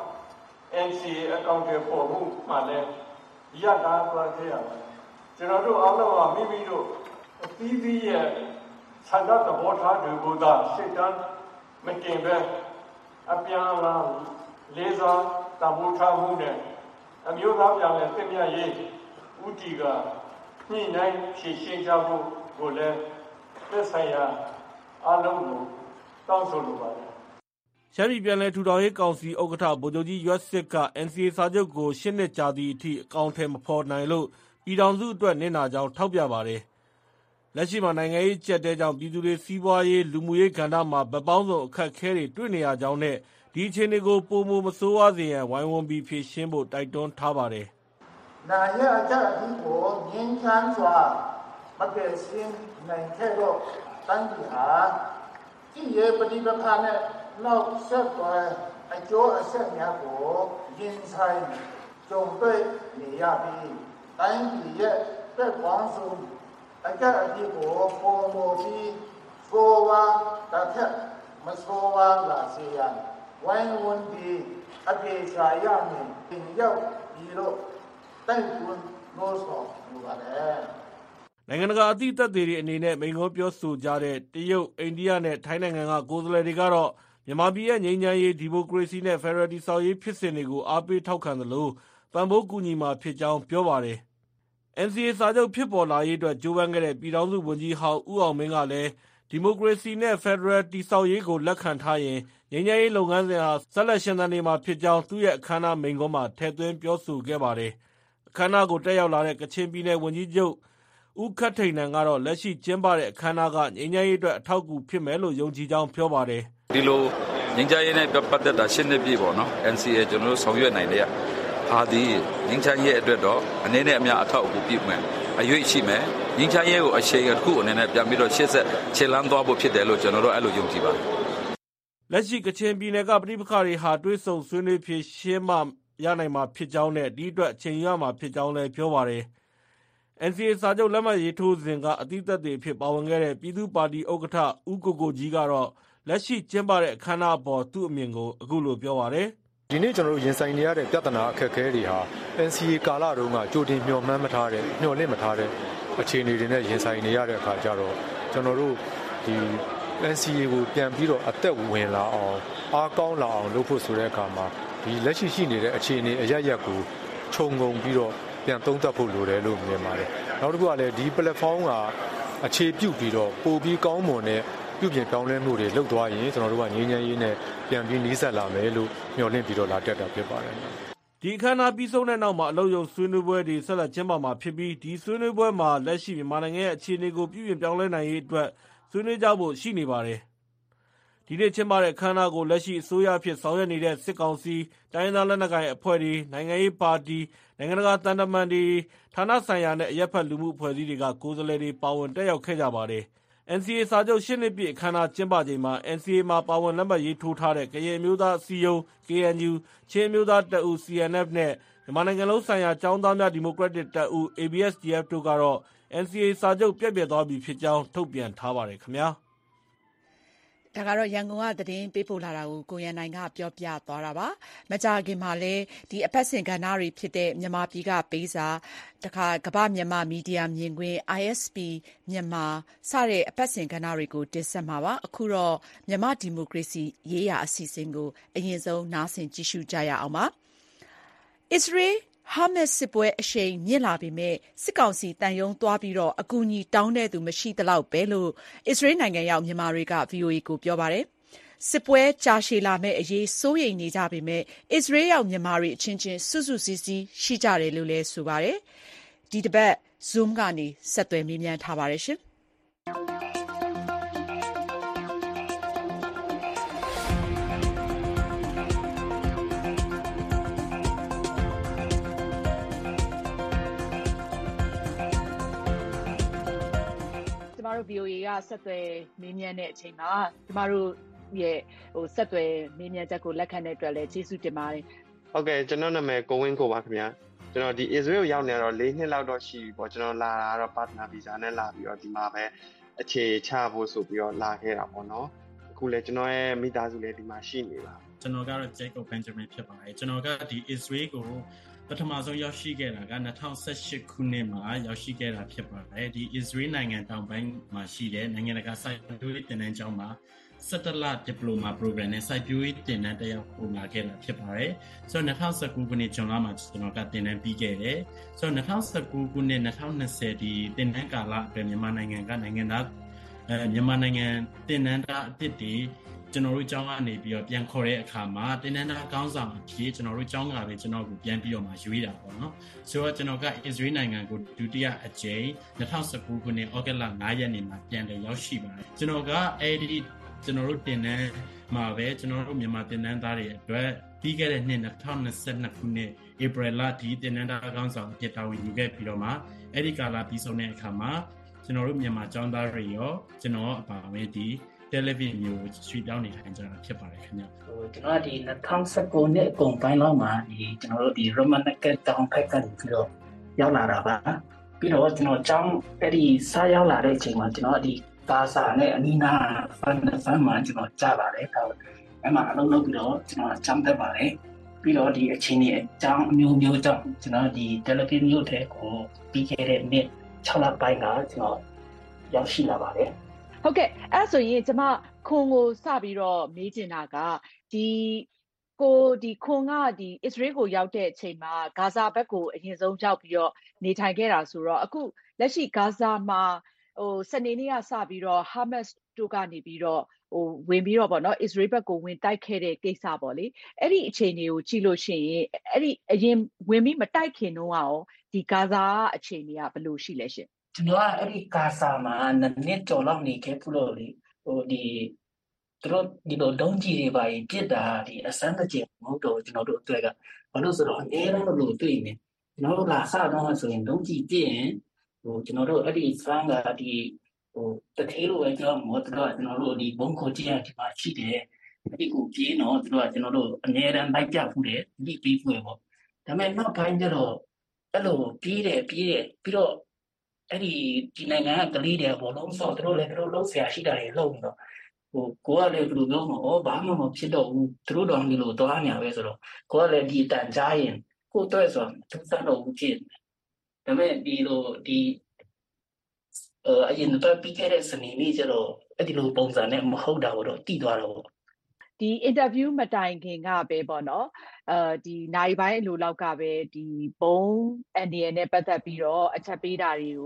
NCA အကောင်အထည်ဖော်မှုမှလည်းရတာသွားခဲ့ရပါတယ်။ကျွန်တော်တို့အားလုံးကမိမိတို့အသီးသီးရဲ့ဆန္ဒသဘောထားတွေကိုသာစိတ်တမ်းမတင်ပဲအပြန်အလှန်လေးစားတမိုးထားမှုနဲ့အမျိုးသားပြန်လည်သင့်မြတ်ရေးဥတီကညှိနှိုင်းဖြည့်ရှင်းကြဖို့ကိုလည်းသက်ဆိုင်ရာအားလုံးကိုတောင်းဆိုလိုပါတယ်။ရှမ်းပြည်ပြန်လည်ထူထောင်ရေးကောင်စီဥက္ကဋ္ဌဗိုလ်ချုပ်ကြီးရွက်စစ်က NCA စာချုပ်ကို8နှစ်ကြာသည့်အထိအကောင်အထည်မဖော်နိုင်လို့ပြည်ထောင်စုအတွက်နစ်နာကြောင်းထောက်ပြပါတယ်။လက်ရှိမှာနိုင်ငံရေးအကျပ်အတည်းကြောင့်ပြည်သူတွေစီးပွားရေးလူမှုရေးကဏ္ဍမှာဘက်ပေါင်းစုံအခက်အခဲတွေတွေ့နေရကြောင်းနဲ့ဒီအခြေအနေကိုပိုမိုမဆိုးဝါးစေရန်ဝိုင်းဝန်းပြီးဖြေရှင်းဖို့တိုက်တွန်းထားပါတယ်။နာရအကြအဒီကိုငင်းချမ်းစွာမကယ်စင်းနိုင်ခဲ့တော့တန်းကြီးဟာကြည်ရဲ့ပฏิပက္ခနဲ့နောက်ဆက်တွဲအကျိုးအဆက်များကိုရင်ဆိုင်ကြုံတွေ့နေရပြီးတိုင်းပြည်ရဲ့သက်ပေါင်းစုံအကြအဒီကိုပုံမူပြီးဆိုဝါတစ်ထက်မဆိုဝါလာစေရန်ဝိုင်းဝန်းပြီးအပြေရှာရမယ်တင်ရောက်ပြီးတော့တိုက်တွန်းလို့ဆိုလိုပါတယ်နိုင်ငံတကာအသီးသက်တွေအနေနဲ့မိန့်ခွန်းပြောဆိုကြတဲ့တရုတ်အိန္ဒိယနဲ့ထိုင်းနိုင်ငံကကိုယ်စားလှယ်တွေကတော့မြန်မာပြည်ရဲ့ငြိမ်းချမ်းရေးဒီမိုကရေစီနဲ့ဖက်ဒရယ်တည်ဆောက်ရေးဖြစ်စဉ်တွေကိုအားပေးထောက်ခံသလိုပံ့ပိုးကူညီမှာဖြစ်ကြောင်းပြောပါတယ်။ NCA စာချုပ်ဖြစ်ပေါ်လာရေးအတွက်ကြိုးပမ်းခဲ့တဲ့ပြည်ထောင်စုဝန်ကြီးဟောင်းဦးအောင်မင်းကလည်းဒီမိုကရေစီနဲ့ဖက်ဒရယ်တည်ဆောက်ရေးကိုလက်ခံထားရင်ငြိမ်းချမ်းရေးလုပ်ငန်းစဉ်ဟာဆက်လက်ရှင်သန်နေမှာဖြစ်ကြောင်းသူ့ရဲ့အခမ်းအနားမိန့်ခွန်းမှာထည့်သွင်းပြောဆိုခဲ့ပါတယ်။အခမ်းအနားကိုတက်ရောက်လာတဲ့ကချင်ပြည်နယ်ဝန်ကြီးချုပ်ဦးခက်ထိန်နန်ကတော့လက်ရှိကျင်းပတဲ့အခမ်းအနားကငြိမ်းချမ်းရေးအတွက်အထောက်အကူဖြစ်မယ်လို့ယုံကြည်ကြောင်းပြောပါတယ်။ဒီလိုငြိမ်းချမ်းရေးနဲ့ပတ်သက်တာရှင်းနေပြီပေါ့နော် NCA ကျွန်တော်တို့ဆောင်ရွက်နိုင်တဲ့ဟာဒီငြိမ်းချမ်းရေးအတွက်တော့အနေနဲ့အများအထောက်အကူပြုမယ်အရွေးရှိမယ်ငြိမ်းချမ်းရေးကိုအချိန်တစ်ခုအနေနဲ့ပြန်ပြီးတော့ရှေ့ဆက်ခြေလှမ်းသွားဖို့ဖြစ်တယ်လို့ကျွန်တော်တို့အဲ့လိုယုံကြည်ပါတယ်လက်ရှိကချင်ပြည်နယ်ကပဋိပက္ခတွေဟာတွဲဆုံဆွေးနွေးဖြေရှင်းမှရနိုင်မှာဖြစ်ကြောင်းနဲ့ဒီအတွက်အချိန်ရမှာဖြစ်ကြောင်းလည်းပြောပါတယ်။ NCA စာချုပ်လက်မှတ်ရေးထိုးစဉ်ကအသီးသက်တွေဖြစ်ပါဝင်ခဲ့တဲ့ပြည်သူ့ပါတီဥက္ကဋ္ဌဦးကိုကိုကြီးကတော့လက်ရှိကျင်းပတဲ့အခမ်းအနားအပေါ်သူ့အမြင်ကိုအခုလိုပြောပါတယ်။ဒီနေ့ကျွန်တော်တို့ရင်ဆိုင်နေရတဲ့ပြဿနာအခက်အခဲတွေဟာ NCA ကာလတုန်းကကြိုတင်မျှော်မှန်းမထားတဲ့မျှော်လင့်မထားတဲ့အခြေအနေတွေနဲ့ရင်ဆိုင်နေရတဲ့အခါကျတော့ကျွန်တော်တို့ဒီ NCA ကိုပြန်ပြီးတော့အသက်ဝင်လာအောင်အားကောင်းလာအောင်လုပ်ဖို့ဆိုတဲ့အခါမှာဒီလက်ရှိနေတဲ့အခြေအနေအရရက်ကိုခြုံငုံပြီးတော့ပြန်သုံးသပ်ဖို့လိုတယ်လို့မြင်ပါတယ်။နောက်တစ်ခုကလည်းဒီ platform ကအခြေပြုပြီးတော့ပိုပြီးကောင်းမွန်တဲ့ပြုပြင်ပြောင်းလဲမှုတွေလုပ်သွားရင်ကျွန်တော်တို့ကငြိမ်းချမ်းရေးနဲ့ပြန်ပြီးနှီးစပ်လာမယ်လို့မျှော်လင့်ပြီးတော့လာတက်တာဖြစ်ပါတယ်ဒီအခမ်းအနားပြီးဆုံးတဲ့နောက်မှာအလုပ်ရုံဆွေးနွေးပွဲတွေဆက်လက်ကျင်းပမှာဖြစ်ပြီးဒီဆွေးနွေးပွဲမှာလက်ရှိမြန်မာနိုင်ငံရဲ့အခြေအနေကိုပြုပြင်ပြောင်းလဲနိုင်ရေးအတွက်ဆွေးနွေးကြဖို့ရှိနေပါတယ်ဒီနေ့ကျင်းပတဲ့အခမ်းအနားကိုလက်ရှိအစိုးရဖြစ်ဆောင်ရွက်နေတဲ့စစ်ကောင်စီတိုင်းရင်းသားလက်နက်ကိုင်အဖွဲ့တွေနိုင်ငံရေးပါတီနိုင်ငံတကာတန်တမန်တွေဌာနဆိုင်ရာနဲ့အရက်ဖက်လူမှုအဖွဲ့အစည်းတွေကကိုယ်စားလှယ်တွေပါဝင်တက်ရောက်ခဲ့ကြပါတယ်NCA စာချုပ်8နှစ်ပြည့်အခမ်းအနားကျင်းပချိန်မှာ NCA မှာပါဝင်လက်မှတ်ရေးထိုးထားတဲ့ကရင်မျိုးသားအစည်းအရုံး KNU ချင်းမျိုးသားတပ်ဦး CNF နဲ့မြန်မာနိုင်ငံလုံးဆိုင်ရာကျောင်းသားများဒီမိုကရက်တစ်တပ်ဦး ABSDF တို့ကတော့ NCA စာချုပ်ပြည့်ပြည့်သွားပြီဖြစ်ကြောင်းထုတ်ပြန်ထားပါတယ်ခင်ဗျာဒါကတော့ရန်ကုန်ကသတင်းပေးပို့လာတာကိုကိုရန်နိုင်ကပြောပြသွားတာပါမကြာခင်မှာလဲဒီအပတ်စဉ်ကဏ္ဍတွေဖြစ်တဲ့မြန်မာပြည်ကပေးစာတခါကမ္ဘာမြန်မာမီဒီယာမြင်ကွင်း ISP မြန်မာစတဲ့အပတ်စဉ်ကဏ္ဍတွေကိုတင်ဆက်မှာပါအခုတော့မြန်မာဒီမိုကရေစီရေးရာအစီအစဉ်ကိုအရင်ဆုံးနားဆင်ကြည့်ရှုကြရအောင်ပါအစ္စရေးဟာမတ်စ်စစ်ပွဲအရှိန်မြင့်လာပေမဲ့စစ်ကောင်စီတန်ယုံသွားပြီးတော့အကူအညီတောင်းတဲ့သူမရှိသလောက်ပဲလို့အစ္စရေးနိုင်ငံရောက်မြန်မာတွေက VOA ကိုပြောပါတယ်စစ်ပွဲကြာရှည်လာမဲ့အရေးစိုးရိမ်နေကြပေမဲ့အစ္စရေးရောက်မြန်မာတွေအချင်းချင်းစွတ်စွတ်စီးစီးရှိကြတယ်လို့လည်းဆိုပါတယ်ဒီတစ်ပတ် Zoom ကနေဆက်သွယ်မေးမြန်းထားပါတယ်ရှင်ကျမတို့ VOA ကဆက်သွယ်မေးမြန်းတဲ့အချိန်မှာကျမတို့ရဲ့ဆက်သွယ်မေးမြန်းချက်ကိုလက်ခံတဲ့အတွက်လည်းကျေးဇူးတင်ပါတယ်ဟုတ်ကဲ့ကျွန်တော်နာမည်ကိုဝင်းကိုပါခင်ဗျာကျွန်တော်ဒီ Israel ရောက်နေတော့4နှစ်လောက်တော့ရှိပြီပေါ့ကျွန်တော်လာတာတော့ partner visa နဲ့လာပြီးတော့ဒီမှာပဲအခြေချဖို့ဆိုပြီးတော့လာခဲ့တာပေါ့နော်အခုလည်းကျွန်တော်ရဲ့မိသားစုလည်းဒီမှာရှိနေပါကျွန်တော်ကတော့ Jacob Benjamin ဖြစ်ပါတယ်ကျွန်တော်ကဒီ Israel ကိုပထမဆုံးရောက်ရှိခဲ့တာက2018ခုနှစ်မှာရောက်ရှိခဲ့တာဖြစ်ပါတယ်ဒီ Israel နိုင်ငံတောင်ပိုင်းမှာရှိတဲ့နိုင်ငံတကာစိုက်ပျိုးရေးသင်တန်းကျောင်းမှာ17လ diploma program နဲ့စိုက်ပျိုးရေးသင်တန်းတက်ရောက်ပို့လာခဲ့တာဖြစ်ပါတယ်ဆိုတော့2019ခုနှစ်ဇွန်လမှာကျွန်တော်ကသင်တန်းပြီးခဲ့တယ်ဆိုတော့2019ခုနှစ်2020ဒီသင်တန်းကာလအတွက်မြန်မာနိုင်ငံကနိုင်ငံသားမြန်မာနိုင်ငံသင်တန်းသားအသစ်တွေကျွန်တော်တို့ကျောင်းကနေပြီးတော့ပြန်ခေါ်တဲ့အခါမှာတင်နန်းသားကောင်းဆောင်အဖြစ်ကျွန်တော်တို့ကျောင်းကပဲကျွန်တော်ကိုပြန်ပြီးတော့မှရွေးတာပေါ့နော်ဆိုတော့ကျွန်တော်က Israel နိုင်ငံကိုဒုတိယအကြိမ်2019ခုနှစ်ဩဂတ်လ9ရက်နေ့မှာပြန်လည်ရောက်ရှိပါတယ်ကျွန်တော်ကအဲဒီကျွန်တော်တို့တင်နန်းမှာပဲကျွန်တော်တို့မြန်မာတင်နန်းသားတွေအတွက်ပြီးခဲ့တဲ့နှစ်2022ခုနှစ်ဧပြီလဒီတင်နန်းသားကောင်းဆောင်အဖြစ်တာဝန်ယူခဲ့ပြီးတော့မှအဲဒီကာလပြီးဆုံးတဲ့အခါမှာကျွန်တော်တို့မြန်မာကျောင်းသားတွေရောကျွန်တော်အပါအဝင်ဒီတယ်လီဗီမျိုးရွှေ့ပြောင်းနေထိုင်ကြတာဖြစ်ပါတယ်ခင်ဗျကျွန်တော်ဒီ2019နှစ်အကုန်ပိုင်းလောက်မှာဒီကျွန်တော်တို့ဒီ Roman Catholic တောင်ဖက်ကနေပြီးတော့ရောက်လာတာပါပြီးတော့ကျွန်တော်ကျောင်းအဲ့ဒီစားရောက်လာတဲ့အချိန်မှာကျွန်တော်ဒီကာစာနဲ့အနီးနားဖန်မှာကျွန်တော်ကြားပါတယ်အဲ့မှာအလုပ်လုပ်ပြီးတော့ကျွန်တော်ကျောင်းတက်ပါတယ်ပြီးတော့ဒီအချိန်ကြီးအကြောင်းအမျိုးမျိုးကြောင့်ကျွန်တော်ဒီတယ်လီဗီမျိုးတဲ့ကိုပြီးခဲ့တဲ့နှစ်6လပိုင်းကကျွန်တော်ရောက်ရှိလာပါတယ်ဟုတ်ကဲ့အဲ့ဆိုရင်ကျွန်မခွန်ကိုစပြီးတော့မေးချင်တာကဒီခွန်ကဒီ Israel ကိုရောက်တဲ့အချိန်မှာဂါဇာဘက်ကိုအရင်ဆုံးရောက်ပြီးတော့နေထိုင်ခဲ့တာဆိုတော့အခုလက်ရှိဂါဇာမှာစနေနေ့ကစပြီးတော့ Hamas တို့ကနေပြီးတော့ဝင်ပြီးတော့ပေါ့နော် Israel ဘက်ကိုဝင်တိုက်ခဲ့တဲ့ကိစ္စပေါ့လေအဲ့ဒီအခြေအနေကိုကြည့်လို့ရှိရင်အဲ့ဒီအရင်ဝင်ပြီးမတိုက်ခင်တော့ရောဒီဂါဇာအခြေအနေကဘယ်လိုရှိလဲရှင်ကျွန်တော်ကအဲ့ဒီကာဆာမှာနှစ်ကျော်လောက်နေခဲ့ဘူးလို့လေဒီတို့ဒီလိုဒုံးကြီးတွေပါပြစ်တာဒီအစမ်းတစ်ချိန်မဟုတ်တော့ကျွန်တော်တို့အတွက်ကဘာလို့ဆိုတော့အများအားလို့တွေ့နေကျွန်တော်တို့ကစတော့ဆိုရင်ဒုံးကြီးပြစ်ရင်ကျွန်တော်တို့အဲ့ဒီစမ်းကဒီတထေးလိုပဲကျွန်တော်မော်တော်ကျွန်တော်တို့ဒီဘုံခိုကြီးဒီမှာရှိတယ်ဒီကိုပြေးတော့ကျွန်တော်တို့အများအားလိုက်ပြဖူးတယ်ဒီပြီးဖူးပေါ့ဒါပေမဲ့နောက်ပိုင်းကျတော့အဲ့လိုပြေးတယ်ပြီးတော့အဲ့ဒီနိုင်ငံကကလေးတွေဘောလုံးဆော့တို့လည်းတို့လုံးဆရာရှိတာတွေလုံးတော့ကိုကလည်းဘယ်လိုပြောမလဲဘာမှမဖြစ်တော့ဘူးတို့တော်ဒီလိုသွားညာပဲဆိုတော့ကိုကလည်းဒီတန်ကြားရင်ကိုတော့ဆိုသူစတော့ဘူးဖြစ်ဒါပေမဲ့ဒီလိုဒီအရင်တော့ပြီးခဲ့တဲ့စနေနေ့ကျတော့အဲ့ဒီလိုပုံစံနဲ့မဟုတ်တာတော့တည်သွားတော့ဒီ interview မတိုင်ခင်ကပဲပေါ့နော်ဒီနိုင်ပိုင်းအလိုလောက်ကပဲဒီဘုံအနေနဲ့ပတ်သက်ပြီးတော့အချက်ပေးတာတွေကို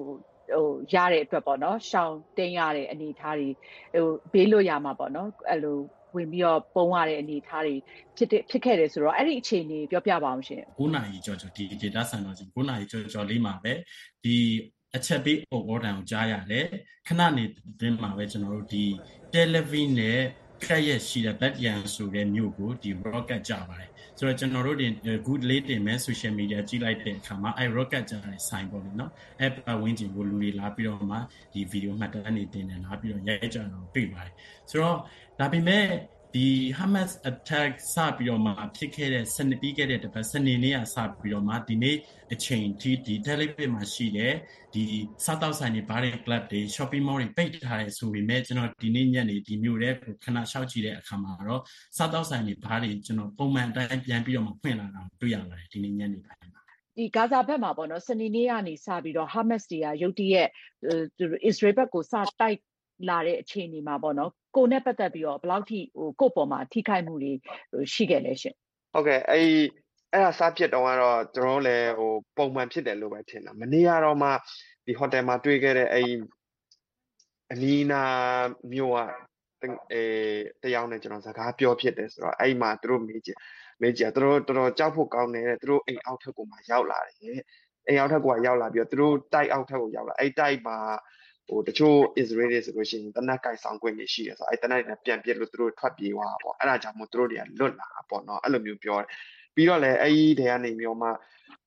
ရတဲ့အတွက်ပေါ့နော်ရှောင်တင်းရတဲ့အနေအထားတွေဘေးလွတ်ရမှာပေါ့နော်အဲ့လိုဝင်ပြီးတော့ပုံရတဲ့အနေအထားတွေဖြစ်ခဲ့တယ်ဆိုတော့အဲ့ဒီအခြေအနေပြောပြပါအောင်ရှင် 9နာရီကျော်ဒီ data စံတော်ချိန်9နာရီကျော်လေးမှာပဲဒီအချက်ပေးအော်တန်ကိုကြားရတယ်ခဏနေတွင်းမှာပဲကျွန်တော်တို့ဒီ television နဲ့ခက်ရက်ရှိတဲ့ Batyan ဆိုတဲ့မြို့ကိုဒီ rocket ကြပါတယ်ဆိုတော့ကျွန်တော်တို့ဒီ good late တင်မဲ့ social media ကြည့်လိုက်တဲ့အခါမှာအဲ rocket ကြတဲ့ sign ပေါ့လေနော်အဲပတ်ဝန်းကျင်ကိုလူတွေလာပြီးတော့မှဒီ video မှတ်တမ်းတွေတင်နေလာပြီးတော့ရိုက်ကြတော့တွေ့ပါတယ်ဆိုတော့ဒါပေမဲ့ဒီ Hamas attack စပြီးတော့မှဖြစ်ခဲ့တဲ့စနေပြီးခဲ့တဲ့တစ်ပတ်စနေနေ့ကစပြီးတော့မှဒီနေ့အချိန်ထိဒီ Television မှာရှိတဲ့ဒီစားတောက်ဆိုင်တွေဘားတွေ club တွေ shopping mall တွေပိတ်ထားတယ်ဆိုပေမဲ့ကျွန်တော်ဒီနေ့ညနေဒီမြို့ထဲကိုခဏရှောက်ကြည့်တဲ့အခါမှာတော့စားတောက်ဆိုင်တွေဘားတွေကျွန်တော်ပုံမှန်အတိုင်းပြန်ပြီးတော့မှဖွင့်လာတာတွေ့ရပါတယ်ဒီနေ့ညနေပိုင်းမှာဒီဂါဇာဘက်မှာပေါ့နော်စနေနေ့ကနေစပြီးတော့ Hamas တွေကရုတ်တရက်Israel ဘက်ကိုစတိုက်လာတဲ့အခြေအနေမှာပေါ့နော်ကိုနဲ့ပတ်သက်ပြီးတော့ဘယ်လောက်ထိကိုပေါ်မှာထိခိုက်မှုတွေရှိခဲ့လဲရှင်ဟုတ်ကဲ့အဲ့ဒါစဖြစ်တော့ကတော့ကျွန်တော်လည်းပုံမှန်ဖြစ်တယ်လို့ပဲထင်တာမနေ့ကတော့မှဒီဟိုတယ်မှာတွေ့ခဲ့တဲ့အဲ့အနီးနာမြို့ကတယောက်နဲ့ကျွန်တော်စကားပြောဖြစ်တယ်ဆိုတော့အဲ့မှာသူတို့မေးကြသူတို့တော်တော်ကြောက်ဖို့ကောင်းတယ်သူတို့အိမ်အောက်ထပ်ကိုမှရောက်လာတယ်အိမ်အောက်ထပ်ကိုရောက်လာပြီးတော့သူတို့တိုက်အောက်ထပ်ကိုရောက်လာအဲ့တိုက်မှာတချို့ Israeli ဆိုလို့ရှိရင်တနက်ကိုင်ဆောင်ခွင့်ရှိတယ်ဆိုတော့အဲ့တနက်နဲ့ပြန်ပြစ်လို့သူတို့ထွက်ပြေးသွားတာပေါ့အဲ့ဒါကြောင့်မို့သူတို့တွေကလွတ်လာတာပေါ့နော်အဲ့လိုမျိုးပြောတယ်ပြီးတော့လည်းအဲ့ဒီထဲကနေမျိုးမှ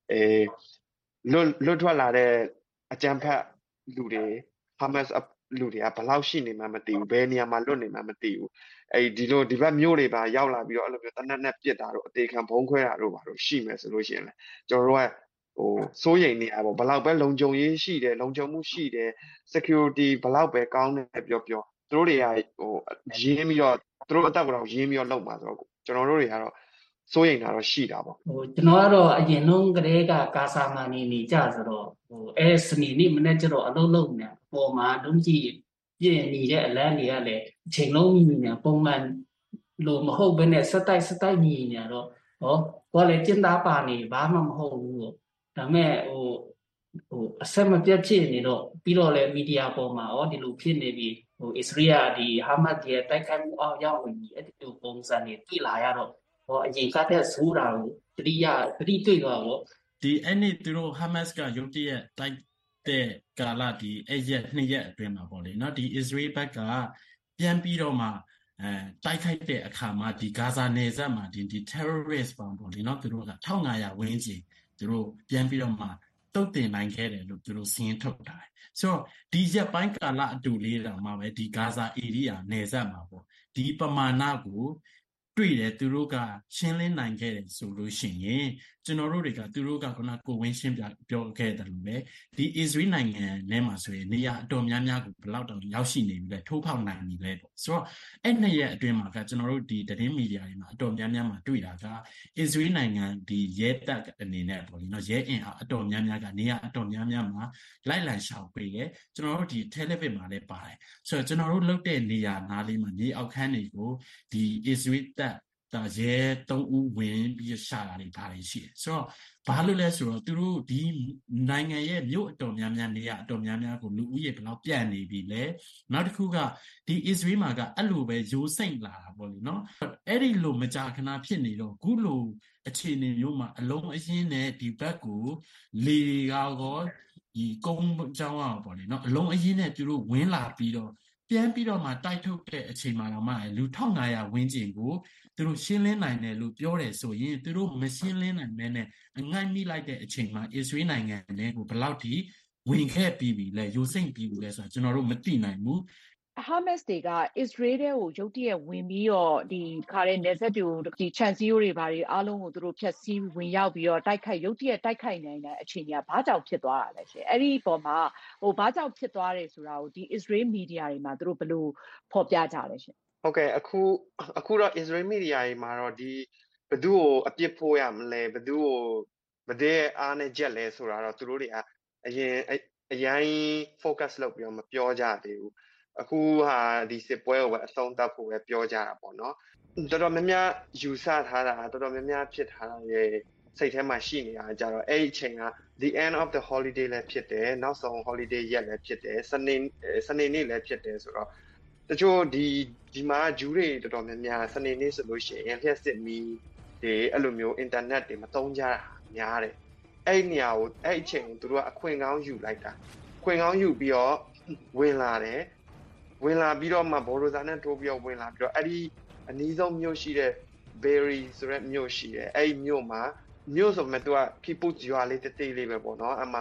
လွတ်ထွက်လာတဲ့အကြမ်းဖက်လူတွေ Hamas လူတွေကဘယ်လောက်ရှိနေမှမသိဘူးဘယ်နေရာမှာလွတ်နေမှမသိဘူးအဲ့ဒီဘက်မျိုးတွေပါရောက်လာပြီးတော့အဲ့လိုမျိုးတနက်နဲ့ပြစ်တာတို့အသေးခံဘုံခွဲတာတို့ပါတော့ရှိမယ်ဆိုလို့ရှိရင်လည်းကျွန်တော်တို့ကစိုးရိမ်နေရပါဘယ်လောက်ပဲလုံခြုံရေးရှိတယ်လုံခြုံမှုရှိတယ် security ဘယ်လောက်ပဲကောင်းတယ်ပြောသူတို့တွေကရင်းပြီးတော့သူတို့အတက်ကတော့ရင်းပြီးတော့လောက်ပါဆိုတော့ကျွန်တော်တို့တွေကတော့စိုးရိမ်တာတော့ရှိတာပေါ့ကျွန်တော်ကတော့အရင်လုံးကတည်းကကာဆာမာနေကြဆိုတော့စနေနေ့မနေ့ကျတော့အလုံးလုံးနေပေါ်မှာဒုံးကြီးပြည့်နေတဲ့အလန်းတွေကလည်းအချိန်လုံးမြည်နေပုံမှန်လို့မဟုတ်ဘဲနဲ့စက်တိုက်မြည်နေတော့ဘာလဲကျင်းသားပါနေဘာမှမဟုတ်ဘူးဒါမဲ့အဆက်မပြတ်ဖြစ်နေတော့ပြီးတော့လည်းမီဒီယာပေါ်မှာဒီလိုဖြစ်နေပြီအစ္စရေးဒီဟာမတ်ရဲ့တိုက်ခိုက်မှုအောက်ရောက်နေပြီအဲ့ဒီလိုပုံစံတွေတွေ့လာရတော့အရင်ကတည်းကဆိုးတာကိုတတိတွေ့သွားတော့ဒီအဲ့နေ့သူတို့ Hamas ကရုတ်တရက်တိုက်တဲ့ကာလဒီအဲ့ရက်2ရက်အတွင်းမှာပေါ့လေနော်ဒီ Israel ဘက်ကပြန်ပြီးတော့မှတိုက်ခိုက်တဲ့အခါမှာဒီဂါဇာနယ်စပ်မှာဒီ terrorist ပေါ့လေနော်သူတို့က1500ဝန်းကျင်သူတို့ပြန်ပြီးတော့မှတုတ်တင်နိုင်ခဲ့တယ်လို့သူတို့စီးရင်ထုတ်ထားတယ်ဆိုတော့ဒီရက်ပိုင်းကာလအတူလေးတောင်မှပဲဒီဂါဇာဧရိယာနယ်စပ်မှာပေါ့ဒီပမာဏကိုတွေ့တယ်သူတို့ကရှင်းလင်းနိုင်ခဲ့တယ်ဆိုလို့ရှိရင်ကျွန်တော်တို့တွေကသူတို့ကခုနကိုဝင်းရှင်းပြောခဲ့တယ်လို့ပဲဒီ Israel နိုင်ငံထဲမှာဆိုရင်နေရာအတော်များများကိုဘယ်လောက်တောင်ရောက်ရှိနေပြီလဲထိုးဖောက်နိုင်ပြီလဲပေါ့ဆိုတော့အဲ့နှစ်ရက်အတွင်းမှာကကျွန်တော်တို့ဒီသတင်းမီဒီယာတွေမှာအတော်များများမှာတွေ့တာက Israel နိုင်ငံဒီရဲတပ်အနေနဲ့ပေါ့လေနော်ရဲအင်အားအတော်များများကနေရာအတော်များများမှာလိုက်လံရှောင်ပေးတယ်ကျွန်တော်တို့ဒီ television မှာလည်းပါတယ်ဆိုတော့ကျွန်တော်တို့လုပ်တဲ့နေရာနားလေးမှာနေအောက်ခန်းတွေကိုဒီ Israel ဒါရဲ3ဦးဝင်ပြီးရှာတာတွေဘာတွေရှိတယ်ဆိုတော့ဘာလို့လဲဆိုတော့သူတို့ဒီနိုင်ငံရဲ့မြို့အတော်များများနေရာအတော်များများကိုလူဦးရေဘယ်လောက်ပြန့်နေပြီလဲနောက်တစ်ခုကဒီ Israel မှာကအဲ့လိုပဲရိုးစိမ့်လာတာပေါ့လေနော်အဲ့ဒီလိုမကြာခဏဖြစ်နေတော့ခုလိုအခြေအနေမျိုးမှာအလုံးအရင်းနဲ့ဒီဘက်ကိုလေကောဒီကုန်းကြောင်းအောင်ပေါ့လေနော်အလုံးအရင်းနဲ့သူတို့ဝင်လာပြီးတော့ပြန်ပြီးတော့မှတိုက်ထုတ်တဲ့အချိန်မှာတော့မှလူ1500ဝန်းကျင်ကိုသူတို့ရှင်းလင်းနိုင်တယ်လို့ပြောတယ်ဆိုရင်သူတို့မရှင်းလင်းနိုင်မဲနဲ့အငိုက်မိလိုက်တဲ့အချိန်မှာအစ္စရေးနိုင်ငံနဲ့ကိုဘယ်လောက်ထိဝင်ခဲ့ပြီးပြီလဲရိုးစိမ့်ပြီးပြီလဲဆိုတော့ကျွန်တော်တို့မသိနိုင်ဘူး Hamas တွေက Israel တဲ့ကိုရုတ်တရက်ဝင်ပြီးတော့ဒီခါတဲ့နယ်စပ်တွေကိုဒီခြံစည်းရိုးတွေဘာတွေအားလုံးကိုသူတို့ဖျက်ဆီးဝင်ရောက်ပြီးတော့ရုတ်တရက်တိုက်ခိုက်နိုင်တဲ့အခြေအနေကဘာကြောင့်ဖြစ်သွားတာလဲရှင်အဲ့ဒီပုံမှာဘာကြောင့်ဖြစ်သွားတယ်ဆိုတာကိုဒီ Israel media တွေမှာသူတို့ဘယ်လိုဖော်ပြကြလဲရှင်ဟုတ်ကဲ့အခုတော့ Israel media တွေမှာတော့ဒီဘယ်သူ့ကိုအပြစ်ဖို့ရမလဲဘယ်သူ့ကိုဘယ်တဲ့အားနဲ့ကြက်လဲဆိုတာတော့သူတို့တွေကအရင် focus လုပ်ပြီးတော့မပြောကြသေးဘူးအခုဟာဒီစစ်ပွဲကိုပဲအဆုံးသတ်ဖို့ပဲပြောကြတာပေါ့နော်တော်တော်များများယူဆထားတာတော်တော်များများဖြစ်ထားတာရေစိတ်ထဲမှာရှိနေတာကြတော့အဲ့အချိန်က the end of the holiday လည်းဖြစ်တယ်နောက်ဆုံး holiday ရက်လည်းဖြစ်တယ်စနေနေ့လည်းဖြစ်တယ်ဆိုတော့တချို့ဒီမှာဂျူးတွေတော်တော်များများစနေနေ့ဆိုလို့ရှိရင်လျှက်စစ်မီတွေအဲ့လိုမျိုး internet တွေမသုံးကြတာများတယ်အဲ့နေရာကိုအဲ့အချိန်ကိုသူတို့ကအခွင့်ကောင်းယူလိုက်တာခွင့်ကောင်းယူပြီးတော့ဝင်လာတယ်ဝင်လာပြီးတော့မှဘော်ရိုဇာနဲ့တိုးပြီးတော့ဝင်လာပြီးတော့အဲ့ဒီအနီးဆုံးမြို့ရှိတဲ့ Berry ဆိုတဲ့မြို့ရှိတယ်အဲ့ဒီမြို့မှာမြို့ဆိုမှသူက people ရွာလေးတေးလေးပဲပေါ့နော်အမှ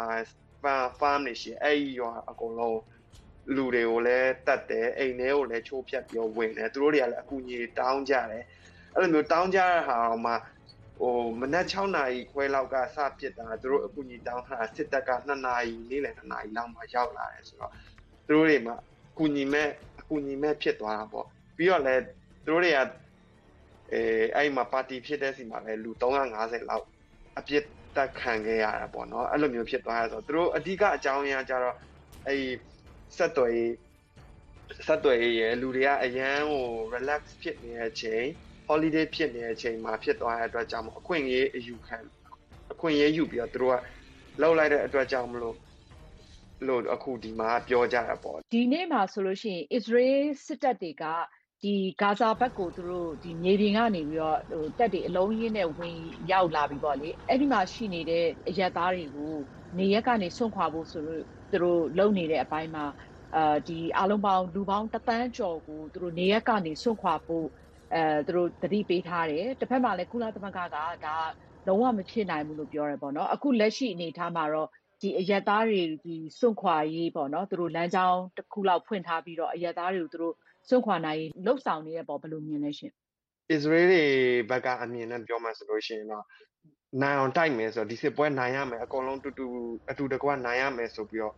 farm တွေရှိအဲ့ဒီရွာအကုန်လုံးလူတွေကိုလည်းတတ်တယ်အိမ်ထဲကိုလည်းချိုးဖြတ်ပြီးဝင်တယ်သူတို့တွေကလည်းအကူအညီတောင်းကြတယ်အဲ့လိုမျိုးတောင်းကြတဲ့ဟာမှမနက်6နာရီခွဲလောက်ကစပစ်တာသူတို့အကူအညီတောင်းတာစစ်တပ်က2နာရီနေ့လယ်2နာရီလောက်မှရောက်လာတယ်ဆိုတော့သူတို့တွေမှာအကူအညီမဲ့ဖြစ်သွားတာပေါ့ပြီးတော့လည်းသူတို့တွေကအဲ့မှာပါတီဖြစ်တဲ့စီမှာလည်းလူ350လောက်အပြစ်တက်ခံခဲ့ရတာပေါ့နော်အဲ့လိုမျိုးဖြစ်သွားရဆိုတော့သူတို့အဓိကအကြောင်းအရာကြတော့အဲ့ဆက်သွယ်ရေးလူတွေကအရန်ကို relax ဖြစ်နေတဲ့အချိန် holiday ဖြစ်နေတဲ့အချိန်မှာဖြစ်သွားတဲ့အတွက်ကြောင့်အခွင့်အရေးယူပြီးတော့သူတို့ကလောက်လိုက်တဲ့အတွက်ကြောင့်မလို့အခုဒီမှာပြောကြတာပေါ့ဒီနေ့မှာဆိုလို့ရှိရင် Israel စစ်တပ်တွေကဒီဂါဇာဘက်ကိုသူတို့ဒီမြေပြင်ကနေပြီးတော့တပ်တွေအလုံးရင်းနဲ့ဝင်ရောက်လာပြီးပေါ့လေအဲ့ဒီမှာရှိနေတဲ့အရပ်သားတွေကိုနေရက်ကနေဆွန့်ခွာဖို့ဆိုလို့သူတို့လုံနေတဲ့အပိုင်းမှာဒီအလုံးပေါင်းလူပေါင်း1သန်းကျော်ကိုသူတို့နေရက်ကနေဆွန့်ခွာဖို့သူတို့တတိပေးထားတယ်တစ်ဖက်မှာလည်းကုလသမဂ္ဂကဒါလုံးဝမဖြစ်နိုင်ဘူးလို့ပြောရပေါ့နော်အခုလက်ရှိအနေထားမှာတော့ဒီအရက်သားတွေဒီစွန့်ခွာရေးပေါ့နော်သူတို့လမ်းကြောင်းတစ်ခုလောက်ဖွင့်ထားပြီးတော့အရက်သားတွေကိုသူတို့စွန့်ခွာနိုင်လှုပ်ဆောင်နေတဲ့ပေါ့ဘယ်လိုမြင်လဲရှင် Israel တွေဘက်ကအမြင်နဲ့ပြောမှဆိုလို့ရှိရင်တော့နိုင်အောင်တိုက်မယ်ဆိုတော့ဒီစစ်ပွဲနိုင်ရမယ်အကုန်လုံးအတူတကွနိုင်ရမယ်ဆိုပြီးတော့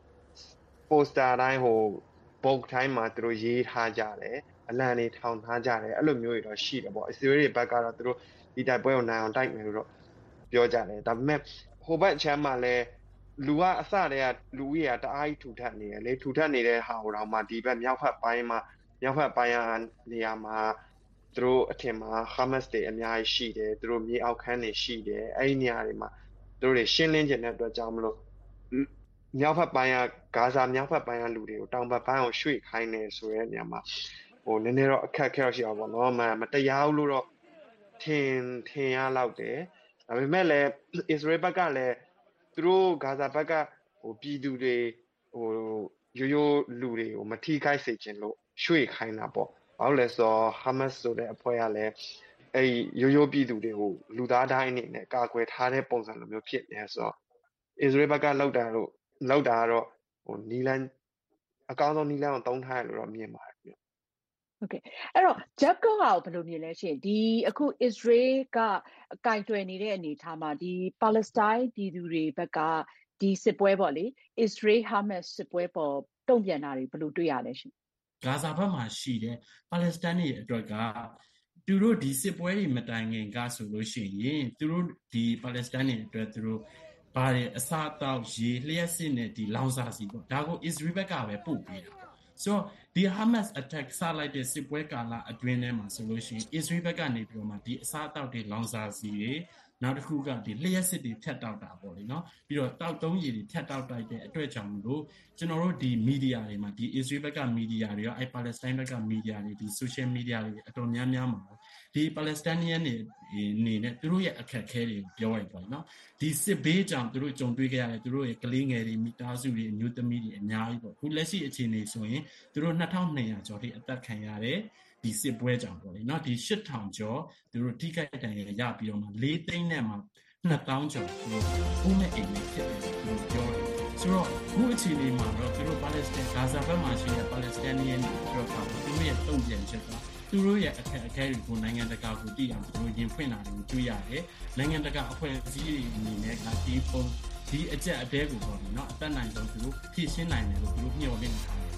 poster တိုင်းဘုတ်တိုင်းမှာသူတို့ရေးထားကြတယ်အလံတွေထောင်ထားကြတယ်အဲ့လိုမျိုးတွေတော့ရှိတယ်ပေါ့ Israel တွေဘက်ကတော့သူတို့ဒီတိုက်ပွဲကိုနိုင်အောင်တိုက်မယ်လို့တော့ပြောကြတယ်ဒါပေမဲ့ဟိုဘက်အချမ်းမှာလည်းလူကအစတည်းကလူကြီးကတအားကြီးထူထပ်နေတယ်လေထူထပ်နေတဲ့ဟာကိုတော့မှဒီဘက်မြောက်ဖက်ပိုင်းနေရာမှာသူတို့အထင်မှာ Hamas တွေအများကြီးရှိတယ်သူတို့မြေအောက်ခန်းတွေရှိတယ်အဲ့ဒီနေရာတွေမှာသူတို့တွေရှင်းလင်းကျင်တဲ့အတွက်ကြောင့်မလို့မြောက်ဖက်ပိုင်းကဂါဇာမြောက်ဖက်ပိုင်းကလူတွေကိုတောင်ဘက်ပိုင်းကိုရွှေ့ခိုင်းနေဆိုတဲ့နေရာမှာနည်းနည်းတော့အခက်အခဲရှိအောင်ပေါ့နော်မတရားဘူးလို့တော့ထင်ရလောက်တယ်ဒါပေမဲ့လည်း Israel ဘက်ကလည်းသူတို့ဂါဇာဘက်ကပြည်သူတွေရိုးလူတွေကိုမထိခိုက်စေချင်လို့ရွှေ့ခိုင်းတာပေါ့ဘာလို့လဲဆိုတော့ Hamas ဆိုတဲ့အဖွဲ့ကလည်းအဲ့ရိုးပြည်သူတွေကိုလူသားတိုင်းအနေနဲ့ကာကွယ်ထားတဲ့ပုံစံလိုမျိုးဖြစ်နေဆိုတော့ Israel ဘက်ကလောက်တာကတော့နီလန်အကောင်းဆုံးနီလန်ကိုတုံးထားရလို့တော့မြင်ပါတယ်ခင်ဗျဟုတ်ကဲ့အဲ့တော့ Jacob ကဘယ်လိုမြင်လဲရှင်ဒီအခု Israel ကအကင်တွယ်နေတဲ့အနေအထားမှာဒီ Palestine ပြည်သူတွေဘက်ကဒီစစ်ပွဲပေါ့လေ Israel Hamas စစ်ပွဲပေါ်တုံ့ပြန်တာတွေဘယ်လိုတွေ့ရလဲရှင်ဂါဇာဘက်မှာရှိတဲ့ပါလက်စတိုင်းတွေအတွက်ကသူတို့ဒီစစ်ပွဲတွေမတိုင်ခင်ကဆိုလို့ရှိရင်သူတို့ဒီပါလက်စတိုင်းတွေအတွက်သူတို့ဘာတွေအစားအသောက်ရေလျှက်စစ်နဲ့ဒီလောင်စာစီပေါ့ဒါကို Israel ဘက်ကပဲပို့ပေးတာပေါ့ဆိုတော့ဒီ Hamas attack စလိုက်တဲ့စစ်ပွဲကာလအတွင်းထဲမှာဆိုလို့ရှိရင် Israel ဘက်ကနေပြီးတော့မှဒီအစားအသောက်တွေလောင်စာစီတွေနောက်တစ်ခုကဒီလျှက်စစ်တွေဖြတ်တောက်တာပေါ့လေနော်ပြီးတော့တောက်သုံးရည်တွေဖြတ်တောက်တိုက်တဲ့အတွက်ကြောင့်မလို့ကျွန်တော်တို့ဒီမီဒီယာတွေမှာဒီ Israel ဘက်ကမီဒီယာတွေရောပါလက်စတိုင်းဘက်ကမီဒီယာတွေဒီ social media တွေအတော်များများမှာဒီ Palestinian နေနဲ့သူတို့ရဲ့အခက်အခဲတွေကိုပြောရပေါ့နော်ဒီစစ်ဘေးကြောင့်သူတို့ကြုံတွေ့ခဲ့ရတယ်သူတို့ရဲ့ကလေးငယ်တွေမိသားစုတွေအမျိုးသမီးတွေအများကြီးပေါ့ခုလက်ရှိအခြေအနေဆိုရင်သူတို့2200ကျော်ထိအသက်ခံရတယ်ဒီစစ်ပွဲကြောင့်ပေါ့လေနော်ဒီ8000ကျော်သူတို့ထိခိုက်ဒဏ်ရာရပြီးတော့မှ4သိန်းနဲ့မှ2000ကျော်သူတို့ဘုံနဲ့အိမ်နဲ့ဖြစ်တယ်သူတို့ပြောတယ်ဆိုတော့ခုအခြေအနေမှာတော့သူတို့ပါလက်စတိုင်းဂါဇာဘက်မှာရှိတဲ့ပါလက်စတိုင်းတွေအတွက်ကသူတို့ရဲ့တုံ့ပြန်ချက်ကသူတို့ရဲ့အခက်အခဲတွေကိုနိုင်ငံတကာကိုသိအောင်သူတို့ရင်ဖွင့်လာတယ်တွေ့ရတယ်နိုင်ငံတကာအဖွဲ့အစည်းတွေအနေနဲ့ဒီအကြက်အတဲကိုပေါ့လေနော်အသက်နိုင်ဆုံးသူတို့ဖြည့်ရှင်းနိုင်တယ်လို့သူတို့မျှော်လင့်ထားတယ်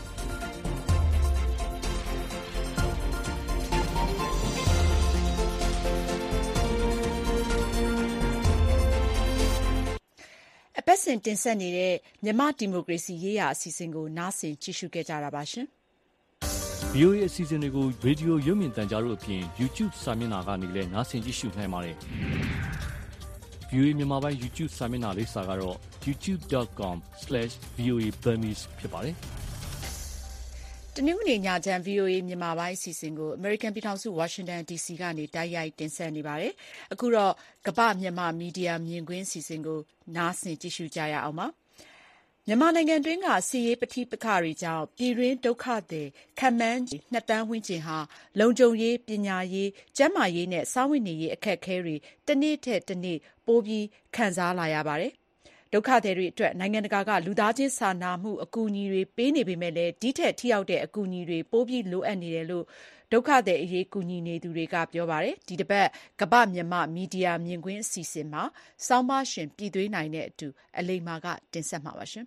အပတ်စဉ်တင်ဆက်နေတဲ့မြန်မာဒီမိုကရေစီရေးရာအစီအစဉ်ကိုနားဆင်ကြည့်ရှုခဲ့ကြတာပါရှင်။ VOA အစီအစဉ်တွေကိုရေဒီယိုရုပ်မြင်သံကြားတို့အပြင် YouTube စာမျက်နှာကနေလည်းနားဆင်ကြည့်ရှုနိုင်ပါတယ်။ VOA မြန်မာပိုင်း YouTube စာမျက်နှာလိပ်စာကတော့ youtube.com/voaburmese ဖြစ်ပါတယ်။တနင်္ဂနွေညချမ်း VOA မြန်မာပိုင်းအစီအစဉ်ကို အမေရိကန်ပြည်ထောင်စု ဝါရှင်တန် DC ကနေတိုက်ရိုက်တင်ဆက်နေပါတယ်။ အခုတော့ကမ္ဘာ့မြန်မာမီဒီယာမြင်ကွင်းအစီအစဉ်ကိုနားဆင်ကြည့်ရှုကြရအောင်ပါ။ မြန်မာနိုင်ငံတွင်းကစစ်ရေးပဋိပက္ခတွေကြောင့်ပြည်တွင်းဒုက္ခသည်ခန့်မှန်းခြေ 2 သန်းဝန်းကျင်ဟာလုံခြုံရေး၊ပညာရေး၊ကျန်းမာရေးနဲ့စားဝတ်နေရေးအခက်အခဲတွေတနေ့ထက်တနေ့ပိုပြီးခံစားလာရပါတယ်။ဒုက္ခသည်တွေအတွက်နိုင်ငံတကာကလူသားချင်းစာနာမှုအကူအညီတွေပေးနေပေမဲ့လည်းဒီထက်ထိရောက်တဲ့အကူအညီတွေပိုပြီးလိုအပ်နေတယ်လို့ဒုက္ခသည်အရေးကူညီနေသူတွေကပြောပါတယ်။ဒီတပတ်ကမ္ဘာ့မြန်မာမီဒီယာမြင်ကွင်းအစီအစဉ်မှာဆောင်းပါးရှင်ပြည်သွေးနိုင်နဲ့အတူအလိမ္မာကတင်ဆက်မှာပါ။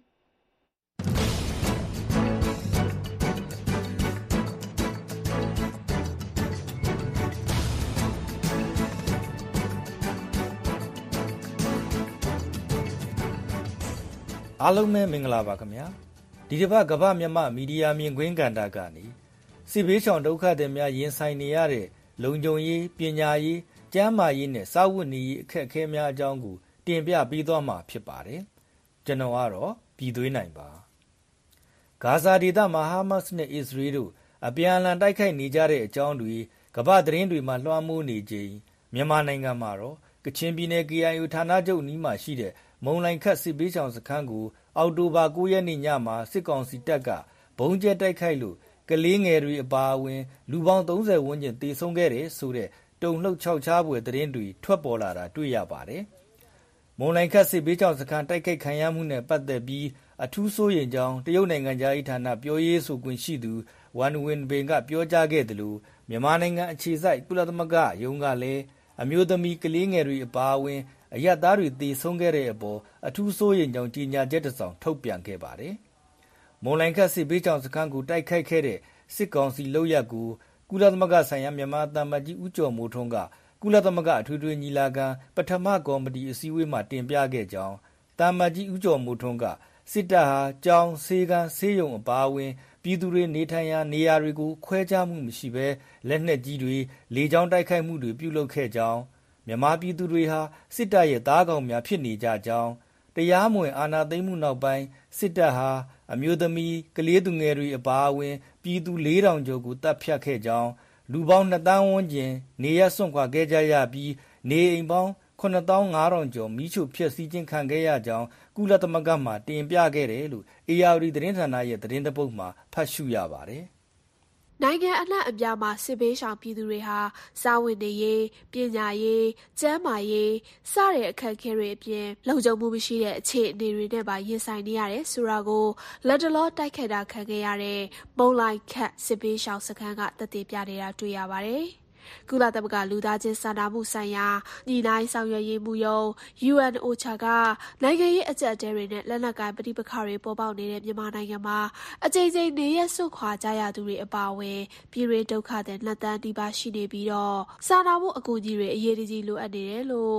အားလုံးပဲမင်္ဂလာပါခင်ဗျာဒီတစ်ပတ်ကမ္ဘာမြန်မာမီဒီယာမြင်ကွင်းကဏ္ဍကနေစစ်ဘေးရှောင်ဒုက္ခသည်များရင်ဆိုင်နေရတဲ့လုံခြုံရေးပညာရေးကျန်းမာရေးနဲ့စားဝတ်နေရေးအခက်အခဲများအကြောင်းကိုတင်ပြပေးသွားမှာဖြစ်ပါတယ်ကျွန်တော်ကတော့ပြည်သွေးနိုင်ပါဂါဇာဒေသမှာဟာမတ်စ်နဲ့အစ္စရေးတို့အပြန်အလှန်တိုက်ခိုက်နေကြတဲ့အကြောင်းတွေကမ္ဘာသတင်းတွေမှာလွှမ်းမိုးနေချိန်မြန်မာနိုင်ငံမှာတော့ကချင်ပြည်နယ် KIO ဌာနချုပ်နီးမှာရှိတဲ့မုံလိုင်ခတ်စစ်ဘေးရှောင်စခန်းကိုအောက်တိုဘာ9ရက်နေ့ညမှာစစ်ကောင်စီတပ်ကဘုံကျဲတိုက်ခိုက်လို့ကလေးငယ်တွေအပါအဝင်လူပေါင်း30ဝန်းကျင်သေဆုံးခဲ့တယ်ဆိုတဲ့တုန်လှုပ်ခြောက်ခြားဖွယ်သတင်းတွေထွက်ပေါ်လာတာတွေ့ရပါတယ်။မုံလိုင်ခတ်စစ်ဘေးရှောင်စခန်းတိုက်ခိုက်ခံရမှုနဲ့ပတ်သက်ပြီးအထူးစိုးရိမ်ကြောင်းတရုတ်နိုင်ငံသား၏ဌာနပြောရေးဆိုခွင့်ရှိသူဝန်ဝင်ပင်ကပြောကြားခဲ့တယ်လို့မြန်မာနိုင်ငံအခြေစိုက်ကုလသမဂ္ဂယုံကလည်းအမျိုးသမီးကလေးငယ်တွေအပါအဝင်အရပ်သားတွေသေဆုံးခဲ့တဲ့အပေါ်အထူးစိုးရိမ်ကြောင်းကြေညာချက်တစ်စောင်ထုတ်ပြန်ခဲ့ပါတယ်။မုံလိုင်ခတ်စစ်ဘေးရှောင်စခန်းကိုတိုက်ခိုက်ခဲ့တဲ့စစ်ကောင်စီလုပ်ရပ်ကိုကုလသမဂ္ဂဆိုင်ရာမြန်မာသံမတ်ကြီးဦးကျော်မိုးထွန်းကကုလသမဂ္ဂအထွေထွေညီလာခံပထမကော်မတီအစည်းအဝေးမှာတင်ပြခဲ့ကြောင်းသံမတ်ကြီးဦးကျော်မိုးထွန်းကစစ်တပ်ဟာကြောင်းဆေးကန်းဆေးရုံအပါအဝင်ပြည်သူတွေနေထိုင်ရာနေရာတွေကိုခွဲခြားမှုမရှိဘဲလက်နက်ကြီးတွေလေကြောင်းတိုက်ခိုက်မှုတွေပြုလုပ်ခဲ့ကြောင်းမြန်မာပြည်သူတွေဟာစစ်တပ်ရဲ့သားကောင်များဖြစ်နေကြကြောင်းတရားမဝင်အာဏာသိမ်းမှုနောက်ပိုင်းစစ်တပ်ဟာအမျိုးသမီးကလေးသူငယ်တွေအပါအဝင်ပြည်သူ4000ကျော်ကိုတပ်ဖြတ်ခဲ့ကြောင်းလူပေါင်း2သန်းဝန်းကျင်နေရစွန့်ခွာခဲ့ကြရပြီးနေအိမ်ပေါင်း9500ကျော်မိချိုဖျက်ဆီးခြင်းခံခဲ့ရကြောင်းကုလသမဂ္ဂမှတင်ပြခဲ့တယ်လို့ ARD သတင်းဌာနရဲ့သတင်းတပုတ်မှာဖတ်ရှုရပါတယ်။နိုင်ငံအနှံ့အပြားမှာစစ်ဘေးရှောင်ပြည်သူတွေဟာစားဝတ်နေရေးပညာရေးကျန်းမာရေးစတဲ့အခက်အခဲတွေအပြင်လုံခြုံမှုမရှိတဲ့အခြေအနေတွေနဲ့ပါရင်ဆိုင်နေရတယ်ဆိုတာကိုလက်တလောတိုက်ခိုက်တာခံခဲ့ရတဲ့မုံလိုက်ခတ်စစ်ဘေးရှောင်စခန်းကသက်သေပြနေတာတွေ့ရပါတယ်။ကုလသမဂ္ဂလူသားချင်းစာနာမှုဆိုင်ရာညီနိုင်ဆောင်ရွက်ရေးမှုရုံး UNOCHA ကနိုင်ငံရေးအကြပ်အတဲတွေနဲ့လက်နက်ကိုင်ပဋိပက္ခတွေပေါ်ပေါက်နေတဲ့မြန်မာနိုင်ငံမှာအကြိမ်ကြိမ်နေရစွန့်ခွာကြရသူတွေအပါအဝင်ပြည်တွင်းဒုက္ခသည်2သန်းနီးပါးရှိနေပြီးတော့စာနာမှုအကူအညီတွေအရေးတကြီးလိုအပ်နေတယ်လို့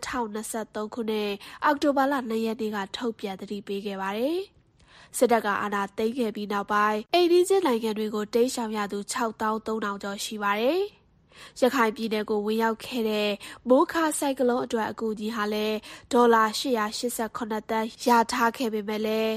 2023ခုနှစ်အောက်တိုဘာလ2ရက်နေ့ကထုတ်ပြန်သတိပေးခဲ့ပါတယ်။စစ်တပ်ကအာဏာသိမ်းခဲ့ပြီးနောက်ပိုင်းအိန္ဒိယနိုင်ငံတွေကိုတိမ်းရှောင်ရသူ6300ကျော်ရှိပါတယ်။ရခိုင်ပြည်နယ်ကိုဝင်ရောက်ခဲ့တဲ့မိုးခါဆိုင်ကလုန်းအတွက်အကူအညီဟာလည်းဒေါ်လာ888သန်းရထားခဲ့ပေမဲ့လည်း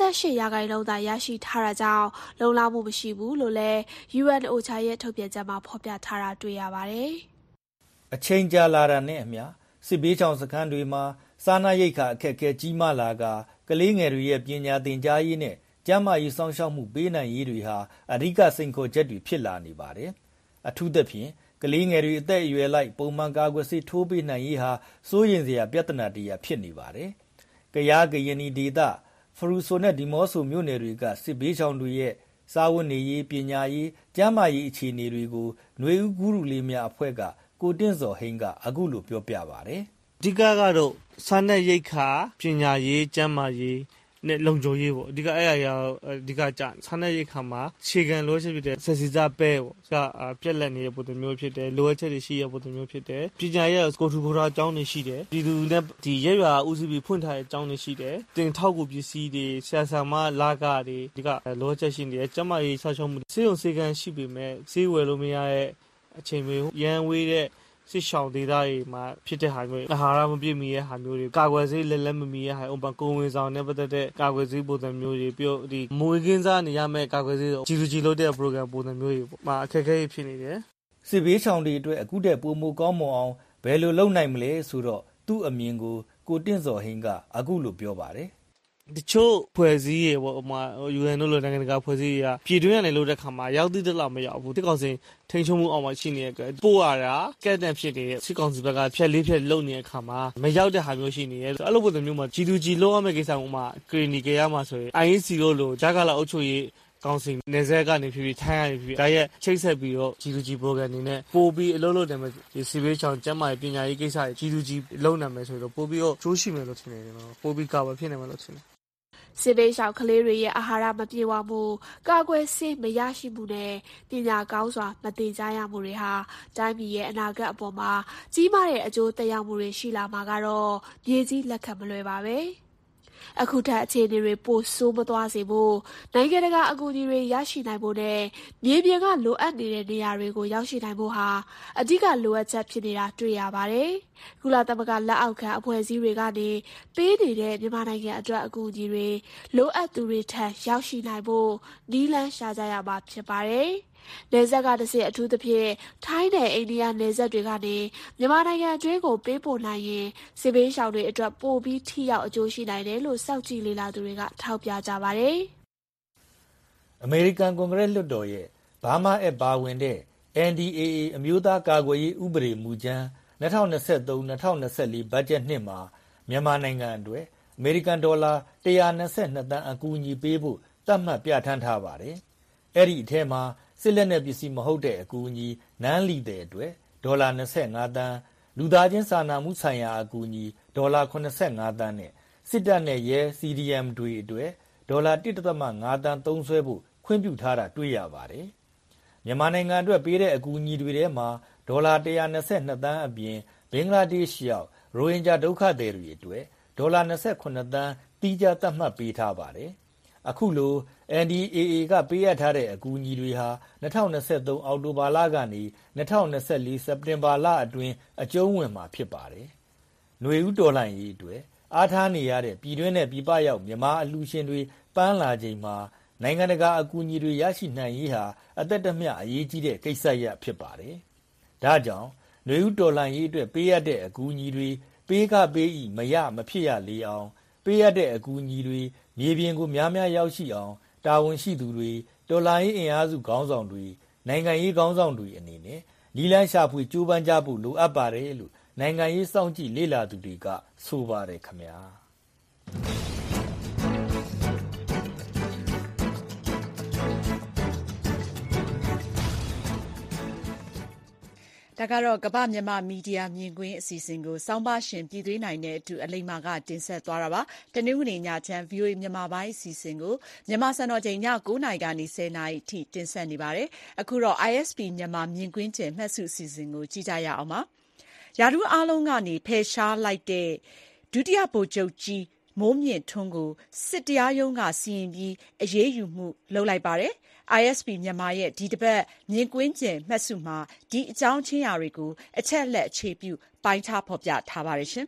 28%သာရရှိထားတာကြောင့်လုံလောက်မှုမရှိဘူးလို့လည်း UNOCHA ရဲ့ထုတ်ပြန်ချက်မှာဖော်ပြထားတာတွေ့ရပါတယ်။အချိန်ကြာလာတာနဲ့အမျှစစ်ဘေးချောင်စခန်းတွေမှာစားနပ်ရိက္ခာအခက်အခဲကြီးမားလာကကလေးငယ်တွေရဲ့ပညာသင်ကြားရေးနဲ့ကျန်းမာရေးစောင့်ရှောက်မှုပေးနိုင်ရေးတွေဟာအဓိကစိန်ခေါ်ချက်တွေဖြစ်လာနေပါတယ်။အထူးသဖြင့်ကလေးငယ်တွေအသက်အရွယ်လိုက်ပုံမှန်ကာကွယ်ဆေးထိုးပေးနိုင်ရေးဟာစိုးရိမ်စရာပြဿနာတရာဖြစ်နေပါတယ်။ကယားကရင်နီဒေသဖရူဆိုနဲ့ဒီမော့ဆိုမြို့နယ်တွေကစစ်ဘေးရှောင်တွေရဲ့စားဝတ်နေရေးပညာရေးကျန်းမာရေးအခြေအနေတွေကိုຫນွေဦးကူးရူလေးများအဖွဲ့ကကိုတင့်စော်ဟိန်းကအခုလိုပြောပြပါတယ်။အဓိကကတော့စားနပ်ရိက္ခာပညာရေးကျန်းမာရေးနဲ့လုံခြုံရေးပေါ့အဓိကအဲ့အရာအဓိကကြစားနပ်ရိက္ခာမှာခြေခံလိုအပ်ချက်ဖြစ်တဲ့ဆက်စီစားပဲပေါ့ပြက်လက်နေတဲ့ပုံစံမျိုးဖြစ်တယ်လိုအပ်ချက်တွေရှိတဲ့ပုံစံမျိုးဖြစ်တယ်ပညာရေးကိုထူခေါ်တာအကြောင်းတွေရှိတယ်ပြည်သူနဲ့ဒီရက်ရွာဦးစီးပြီးဖွင့်ထားတဲ့အကြောင်းတွေရှိတယ်တင်ထောက်ကူပစ္စည်းတွေဆရာဆရာမလာကတွေအဓိကလိုအပ်ချက်ရှိနေတယ်ကျန်းမာရေးဆောက်ရှောက်မှုစေုံစေကန်းရှိပေမဲ့ဈေးဝယ်လို့မရတဲ့အချိန်မျိုးရန်ဝေးတဲ့စစ်ရှောင်းဒေသတွေမှာဖြစ်တဲ့ဟာမျိုးအာဟာရမပြည့်မီရဲ့ဟာမျိုးတွေကာကွယ်ဆေးလက်မမီရဲ့ဟာဥပမာကိုဝင်ဆောင်နဲ့ပတ်သက်တဲ့ကာကွယ်ဆေးပုံစံမျိုးတွေပြီးတော့ဒီမွေးကင်းစားနေရမယ့်ကာကွယ်ဆေးကြီးလုပ်တဲ့ program ပုံစံမျိုးတွေမှာအခက်အခဲဖြစ်နေတယ်စစ်ဘေးရှောင်တွေအတွက်အခုတည်းပိုမိုကောင်းမွန်အောင်ဘယ်လိုလုပ်နိုင်မလဲဆိုတော့သူ့အမြင်ကိုတင့်စော်ဟင်းကအခုလိုပြောပါတယ်တချို့ဖွဲ့စည်းရေပေါ့ဥမာ UN တို့လိုနိုင်ငံတကာဖွဲ့စည်းရပြည်တွင်းကနေလို့တဲ့ခါမှာရောက်သည့်တလောက်မရောက်ဘူးတစ်ကောင်စင်ထိန်ချုံမှုအောင်မှရှိနေတဲ့အတွက်ပို့ရတာကက်တန်ဖြစ်နေတဲ့စစ်ကောင်စီဘက်ကဖြက်လေးဖြက်လုံနေတဲ့ခါမှာမရောက်တဲ့ဟာမျိုးရှိနေတယ်အဲ့လိုပုံစံမျိုးမှာ G2G လုံးဝမဲ့ကိစ္စဥမာကရီနီကေရမှာဆိုရင် IEC တို့လိုဂျာကာလာအုပ်ချုပ်ရေးကောင်းစီနေဆက်ကနေဖြစ်ထိုင်းရဖြစ်ဒါရဲ့ချိတ်ဆက်ပြီးတော့ G2G program နေနဲ့ပို့ပြီးအလုပ်လုပ်တယ်မယ်ဒီစီဘေးချောင်းကျန်းမာရေးပညာရေးကိစ္စတွေ G2G လုံးနိုင်မယ်ဆိုတော့ပို့ပြီးတော့ကျိုးရှိမယ်လို့ထင်တယ်နော်ပို့ပြီးကာဗာဖြစ်နိုင်မယ်လို့ထင်တယ်စစ်ဘေးရှောင်ကလေးတွေရဲ့အာဟာရမပြေဝမှုကာကွယ်ဆေးမရရှိမှုနဲ့ပညာကောင်းစွာမသင်ကြားရမှုတွေဟာတိုင်းပြည်ရဲ့အနာဂတ်အပေါ်မှာကြီးမားတဲ့အကျိုးသက်ရောက်မှုတွေရှိလာမှာကတော့မြေကြီးလက်ခံမလွယ်ပါပဲအခုထက်အခြေအနေတွေပိုဆိုးမသွားစေဖို့နိုင်ငံတကာအကူအညီတွေရရှိနိုင်ဖို့နဲ့မြေပြင်ကလိုအပ်နေတဲ့နေရာတွေကိုရောက်ရှိနိုင်ဖို့ဟာအဓိကလိုအပ်ချက်ဖြစ်နေတာတွေ့ရပါတယ်။ကုလသမဂ္ဂလက်အောက်ခံအဖွဲ့အစည်းတွေကနေပေးနေတဲ့မြန်မာနိုင်ငံအတွက်အကူအညီတွေလိုအပ်သူတွေထံရောက်ရှိနိုင်ဖို့နည်းလမ်းရှာကြရမှာဖြစ်ပါတယ်။နယ်စပ်ကတစ်ဆင့်အထူးသဖြင့်ထိုင်းနဲ့အိန္ဒိယနယ်စပ်တွေကနေမြန်မာနိုင်ငံအတွင်းကိုပေးပို့နိုင်ရင်စစ်ဘေးရှောင်တွေအတွက်ပိုပြီးထိရောက်အကျိုးရှိနိုင်တယ်လို့စောင့်ကြည့်လေ့လာသူတွေကထောက်ပြကြပါတယ်။အမေရိကန်ကွန်ဂရက်လွှတ်တော်ရဲ့ဘာမာအက်ပါဝင်တဲ့ NDAA အမျိုးသားကာကွယ်ရေးဥပဒေမူကြမ်း2023-2024 ဘတ်ဂျက်နှစ်မှာမြန်မာနိုင်ငံအတွက်အမေရိကန်ဒေါ်လာ122သန်းအကူအညီပေးဖို့သတ်မှတ်ပြဋ္ဌာန်းထားပါတယ်။အဲ့ဒီအထက်မှာစစ်လက်နက်ပစ္စည်းမဟုတ်တဲ့အကူအညီနန်းလီတဲ့အတွက်ဒေါ်လာ25သန်းလူသားချင်းစာနာမှုဆိုင်ရာအကူအညီဒေါ်လာ85သန်းနဲ့စစ်တပ်နဲ့ရဲ CDM တွေအတွက်ဒေါ်လာ 1.5 သန်းသုံးစွဲဖို့ခွင့်ပြုထားတာတွေ့ရပါတယ်။မြန်မာနိုင်ငံအတွက်ပေးတဲ့အကူအညီတွေထဲမှာဒေါ်လာ122သန်းအပြင်ဘင်္ဂလားဒေ့ရှ်ရောက်ရိုဟင်ဂျာဒုက္ခသည်တွေအတွက်ဒေါ်လာ28သန်းတီးခြားသတ်မှတ်ပေးထားပါတယ်။အခုလို NDAA ကပေးအပ်ထားတဲ့အကူအညီတွေဟာ2023အောက်တိုဘာလကနေ2024စက်တင်ဘာလအတွင်းအကျုံးဝင်မှာဖြစ်ပါတယ်။ຫນွေဦးတော်လှန်ရေးအတွက်အားထားနေရတဲ့ပြည်တွင်းနဲ့ပြည်ပရောက်မြန်မာအလှူရှင်တွေပန်းလာချိန်မှာနိုင်ငံတကာအကူအညီတွေရရှိနိုင်ရေးဟာအသက်တမျှအရေးကြီးတဲ့ကိစ္စရပ်ဖြစ်ပါတယ်။ဒါကြောင့်ຫນွေဦးတော်လှန်ရေးအတွက်ပေးအပ်တဲ့အကူအညီတွေပေးကပေးဤမဖြစ်ရလေအောင်ပေးအပ်တဲ့အကူအညီတွေမြေပြင်ကိုများများရောက်ရှိအောင်တာဝန်ရှိသူတွေတော်လှန်ရေးအင်အားစုခေါင်းဆောင်တွေနိုင်ငံရေးခေါင်းဆောင်တွေအနေနဲ့နည်းလမ်းရှာဖွေကြိုးပမ်းကြဖို့လိုအပ်ပါတယ်လို့နိုင်ငံရေးစောင့်ကြည့်လေ့လာသူတွေကဆိုပါတယ်ခင်ဗျာဒါကတော့ကမ္ဘာမြန်မာမီဒီယာမြင်ကွင်းအစီအစဉ်ကိုစောင်းပါရှင်ပြည်သွေးနိုင်တဲ့အတူအလိမ္မာကတင်ဆက်သွားတာပါတနင်္ဂနွေညချမ်း VOA မြန်မာပိုင်းအစီအစဉ်ကိုမြန်မာစံတော်ချိန်ည9:00 နာရီကနေ10:00 နာရီအထိတင်ဆက်နေပါတယ်အခုတော့ ISP မြန်မာမြင်ကွင်းကျင်မှတ်စုအစီအစဉ်ကိုကြည့်ကြရအောင်ပါရာထူးအားလုံးကနေဖယ်ရှားလိုက်တဲ့ဒုတိယဗိုလ်ချုပ်ကြီးမိုးမြင့်ထွန်းကိုစစ်တရားရုံးကစီရင်ပြီးအရေးယူမှုလုပ်လိုက်ပါတယ်ISP မြန်မာရဲ့ဒီတစ်ပတ်မြင်ကွင်းကျင်မှတ်စုမှာဒီအကြောင်းချင်းရာတွေကိုအချက်လက်အခြေပြုပိုင်းခြားဖော်ပြထားပါတယ်ရှင်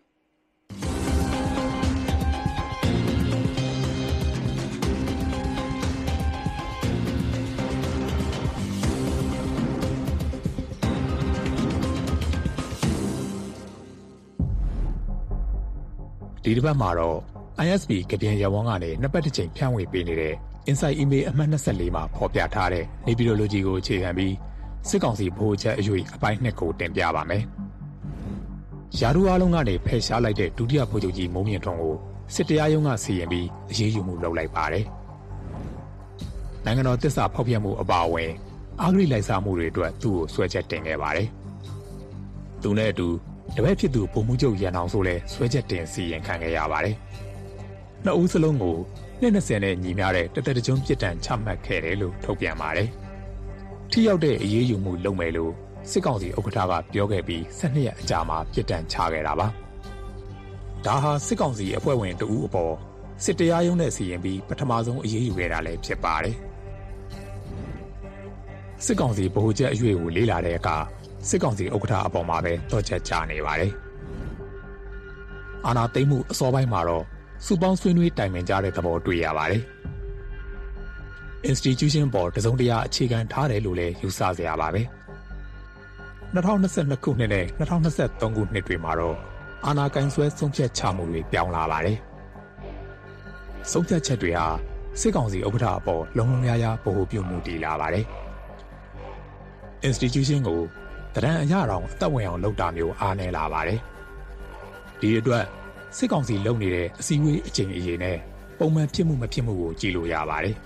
ဒီတစ်ပတ်မှာတော့ ISP ကပြန်ရဝန်းကနေနှစ်ပတ်တစ်ချိန်ဖြန့်ဝေပေးနေတဲ့ Inside Email အမှတ်24မှာဖော်ပြထားတဲ့ Methodology ကိုအခြေခံပြီးစစ်ကောင်စီဗဟိုချက်အရွေအပိုင်း2ကိုတင်ပြပါမယ်။ရာထူးအားလုံးကနေဖယ်ရှားလိုက်တဲ့ဒုတိယဗိုလ်ချုပ်ကြီးမိုးမြင့်ထွန်းကိုစစ်တရားရုံးကစီရင်ပြီးအရေးယူမှုလုပ်လိုက်ပါတယ်။နိုင်ငံတော်သစ္စာဖောက်ဖျက်မှုအပါအဝင်အာဂရိလိုက်စားမှုတွေအတွက်သူ့ကိုဆွဲချက်တင်ခဲ့ပါတယ်။သူနဲ့အတူတပည့်ဖြစ်သူဗိုလ်မှူးချုပ်ရန်အောင်ဆိုလည်းဆွဲချက်တင်စီရင်ခံခဲ့ရပါတယ်။နှစ်ဦးစလုံးကိုနှစ်20နဲ့ညီမျှတဲ့တသက်တကျွန်းပြစ်ဒဏ်ချမှတ်ခဲ့တယ်လို့ထုတ်ပြန်ပါတယ်။ထိရောက်တဲ့အရေးယူမှုလုပ်မယ်လို့စစ်ကောင်စီဥက္ကဋ္ဌကပြောခဲ့ပြီး12ရက်အကြာမှာပြစ်ဒဏ်ချခဲ့တာပါ။ဒါဟာစစ်ကောင်စီအဖွဲ့ဝင်တဦးအပေါ်စစ်တရားရုံးနဲ့စီရင်ပြီးပထမဆုံးအရေးယူခဲ့တာလည်းဖြစ်ပါတယ်။စစ်ကောင်စီဗဟိုချက်အရွေကိုလေးလာတဲ့အခါစစ်ကောင်စီဥက္ကဋ္ဌအပေါ်မှာပဲတော့ချက်ကြနေပါတယ်။အာဏာသိမ်းမှုအစောပိုင်းမှာတော့စုပေါင်းဆွေးနွေးတိုင်ပင်ကြတဲ့သဘောတွေ့ရပါတယ်။ institution ပေါ်တစုံတရာအခြေခံထားတယ်လို့လည်းယူဆစရာပါပဲ။2022ခုနှစ်နဲ့2023ခုနှစ်တွေမှာတော့အာဏာကင်ဆွဲဆုံးဖြတ်ချမှုတွေပြောင်းလာပါတယ်။ဆုံးဖြတ်ချက်တွေဟာစစ်ကောင်စီဥက္ကဋ္ဌအပေါ်လုံလုံများများဗဟိုပြုမှုတည်လာပါတယ်။ institution ကိုတရန်အရအောင်အသက်ဝင်အောင်လုပ်တာမျိုးအားနည်းလာပါတယ်။ဒီအတွက်စစ်ကောင်စီလုပ်နေတဲ့အစည်းအဝေးအကြိမ်အရေးနဲ့ပုံမှန်ဖြစ်မှုမဖြစ်မှုကိုကြည့်လို့ရပါတယ်